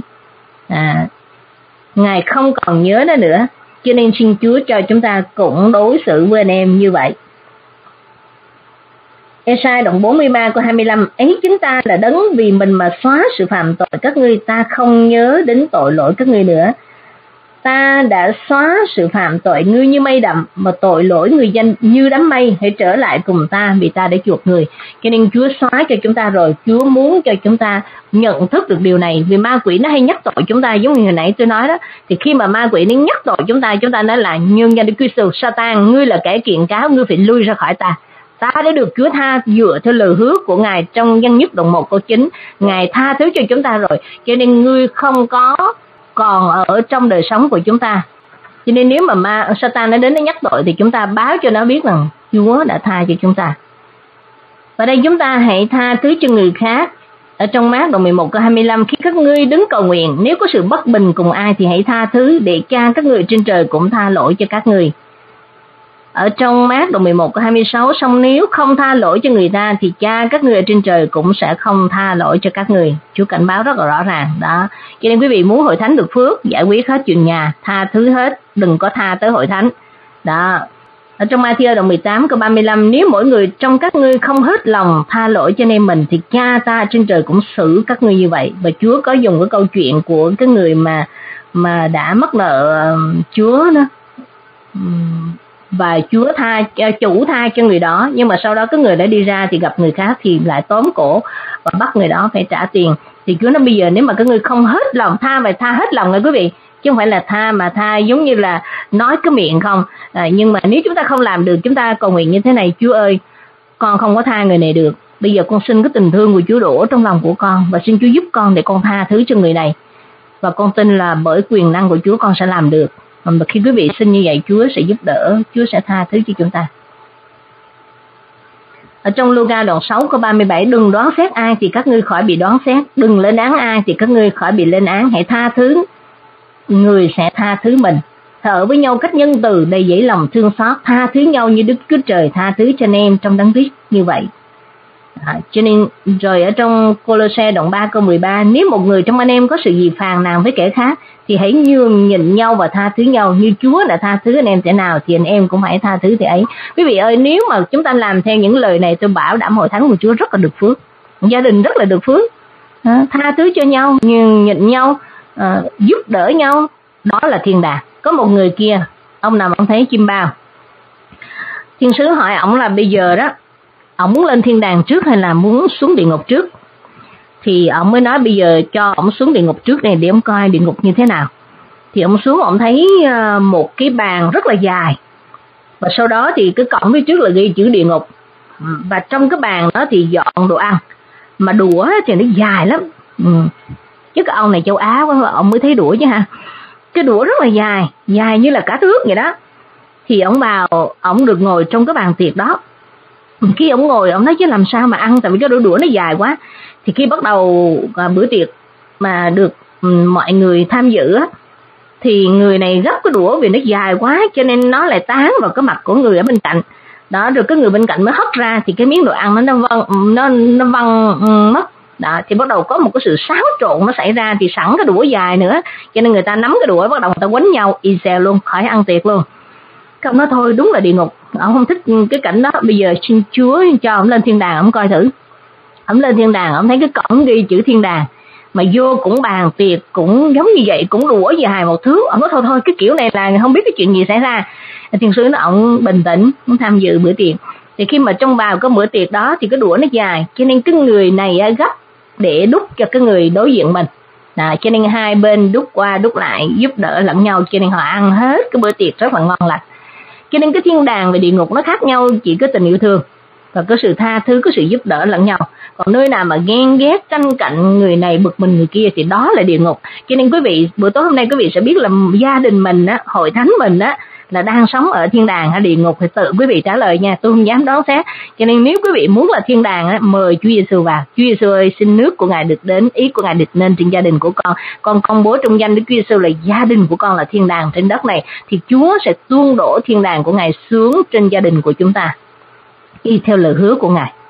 Ngài không còn nhớ nó nữa. Cho nên xin Chúa cho chúng ta cũng đối xử với anh em như vậy. Ê-sai đoạn 43 câu 25, ấy chính ta là đấng vì mình mà xóa sự phạm tội các ngươi, ta không nhớ đến tội lỗi các ngươi nữa. Ta đã xóa sự phạm tội ngươi như mây đậm, mà tội lỗi người dân như đám mây. Hãy trở lại cùng ta, vì ta đã chuộc người. Cho nên Chúa xóa cho chúng ta rồi. Chúa muốn cho chúng ta nhận thức được điều này. Vì ma quỷ nó hay nhắc tội chúng ta, giống như hồi nãy tôi nói đó. Thì khi mà ma quỷ nó nhắc tội chúng ta nói là nhân danh Đức Christ, Satan, ngươi là kẻ kiện cáo, ngươi phải lui ra khỏi ta. ta đã được Chúa tha dựa theo lời hứa của Ngài trong Dân Nhất đoạn 1 câu 9. Ngài tha thứ cho chúng ta rồi, cho nên ngươi không có còn ở trong đời sống của chúng ta. Cho nên nếu mà Satan nó đến nó nhắc tội thì chúng ta báo cho nó biết rằng Chúa đã tha cho chúng ta. Và đây chúng ta hãy tha thứ cho người khác. Ở trong Mác đoạn 11 câu 25, khi các ngươi đứng cầu nguyện, nếu có sự bất bình cùng ai thì hãy tha thứ, để Cha các ngươi trên trời cũng tha lỗi cho các ngươi. Ở trong Mác đoạn 11 câu 26, song nếu không tha lỗi cho người ta thì Cha các ngươi ở trên trời cũng sẽ không tha lỗi cho các ngươi. Chúa cảnh báo rất là rõ ràng đó. Cho nên quý vị muốn hội thánh được phước, giải quyết hết chuyện nhà, tha thứ hết, đừng có tha tới hội thánh. Đó. Ở trong Ma-thi-ơ đoạn 18 câu 35, nếu mỗi người trong các ngươi không hết lòng tha lỗi cho anh em mình thì Cha ta trên trời cũng xử các ngươi như vậy. Và Chúa có dùng cái câu chuyện của cái người mà đã mắc nợ Chúa đó. Và Chúa chủ tha cho người đó, nhưng mà sau đó cái người đã đi ra thì gặp người khác thì lại tóm cổ và bắt người đó phải trả tiền. Thì Chúa nói bây giờ nếu mà các ngươi không hết lòng tha, phải tha hết lòng rồi quý vị, chứ không phải là tha mà tha giống như là nói cái miệng không. Nhưng mà nếu chúng ta không làm được, chúng ta cầu nguyện như thế này: Chúa ơi, con không có tha người này được, bây giờ con xin cái tình thương của Chúa đổ trong lòng của con, và xin Chúa giúp con để con tha thứ cho người này. Và con tin là bởi quyền năng của Chúa con sẽ làm được. Và khi quý vị xin như vậy, Chúa sẽ giúp đỡ, Chúa sẽ tha thứ cho chúng ta. Ở trong Luca đoạn 6 câu 37, đừng đoán xét ai thì các ngươi khỏi bị đoán xét, đừng lên án ai thì các ngươi khỏi bị lên án, hãy tha thứ, người sẽ tha thứ mình. Thở với nhau cách nhân từ, đầy dẫy lòng thương xót, tha thứ nhau như Đức Chúa Trời tha thứ cho anh em trong Đấng Christ như vậy. Cho nên rồi ở trong Cô-lô-se đoạn 3 câu 13, nếu một người trong anh em có sự gì phàn nàn với kẻ khác thì hãy nhường nhịn nhau và tha thứ nhau, như Chúa đã tha thứ anh em thế nào thì anh em cũng hãy tha thứ thế ấy. Quý vị ơi, nếu mà chúng ta làm theo những lời này, tôi bảo đảm hội thánh của Chúa rất là được phước, gia đình rất là được phước. Tha thứ cho nhau, nhường nhịn nhau, giúp đỡ nhau, đó là thiên đàng. Có một người kia, ông nào ông thấy chim bao, thiên sứ hỏi ổng là bây giờ đó, ổng muốn lên thiên đàng trước hay là muốn xuống địa ngục trước? Thì ổng mới nói bây giờ cho ổng xuống địa ngục trước này để ổng coi địa ngục như thế nào. Thì ổng xuống, ổng thấy một cái bàn rất là dài, và sau đó thì cái cổng phía trước là ghi chữ địa ngục, và trong cái bàn đó thì dọn đồ ăn, mà đũa thì nó dài lắm. Chứ cái ông này châu Á quá, ông mới thấy đũa chứ ha. Cái đũa rất là dài, dài như là cả thước vậy đó. Thì ổng vào, ổng được ngồi trong cái bàn tiệc đó. Khi ổng ngồi, ổng nói chứ làm sao mà ăn, tại vì cái đũa nó dài quá. Thì khi bắt đầu bữa tiệc mà được mọi người tham dự á, thì người này gấp cái đũa vì nó dài quá, cho nên nó lại tán vào cái mặt của người ở bên cạnh. Đó, rồi cái người bên cạnh mới hất ra, thì cái miếng đồ ăn nó văng mất. Đó, thì bắt đầu có một cái sự xáo trộn nó xảy ra, thì sẵn cái đũa dài nữa, cho nên người ta nắm cái đũa bắt đầu người ta quánh nhau y xèo luôn, khỏi ăn tiệc luôn. Cái ông nói thôi đúng là địa ngục, ông không thích cái cảnh đó, bây giờ xin Chúa cho ông lên thiên đàng, ông coi thử. Ông lên thiên đàng, ông thấy cái cổng ghi chữ thiên đàng, mà vô cũng bàn tiệc cũng giống như vậy, cũng đũa dài một thước. Ông nói thôi cái kiểu này là không biết cái chuyện gì xảy ra. Thiên sứ nó ông bình tĩnh, ông tham dự bữa tiệc. Thì khi mà trong vào có bữa tiệc đó thì cái đũa nó dài, cho nên cái người này gấp để đút cho cái người đối diện mình. Cho nên hai bên đút qua đút lại giúp đỡ lẫn nhau, cho nên họ ăn hết cái bữa tiệc rất là ngon lành. Cho nên cái thiên đàng và địa ngục nó khác nhau chỉ có tình yêu thương và có sự tha thứ, có sự giúp đỡ lẫn nhau. Còn nơi nào mà ghen ghét, tranh cạnh, người này bực mình người kia thì đó là địa ngục. Cho nên quý vị, bữa tối hôm nay quý vị sẽ biết là gia đình mình á, hội thánh mình á, là đang sống ở thiên đàng hay địa ngục thì tự quý vị trả lời nha, tôi không dám đoán xét. Cho nên nếu quý vị muốn là thiên đàng á, mời Chúa Giêsu vào. Chúa Giêsu ơi, xin nước của Ngài được đến, ý của Ngài được nên trên gia đình của con công bố trong danh Đức Chúa Giêsu là gia đình của con là thiên đàng trên đất này, thì Chúa sẽ tuôn đổ thiên đàng của Ngài xuống trên gia đình của chúng ta y theo lời hứa của Ngài.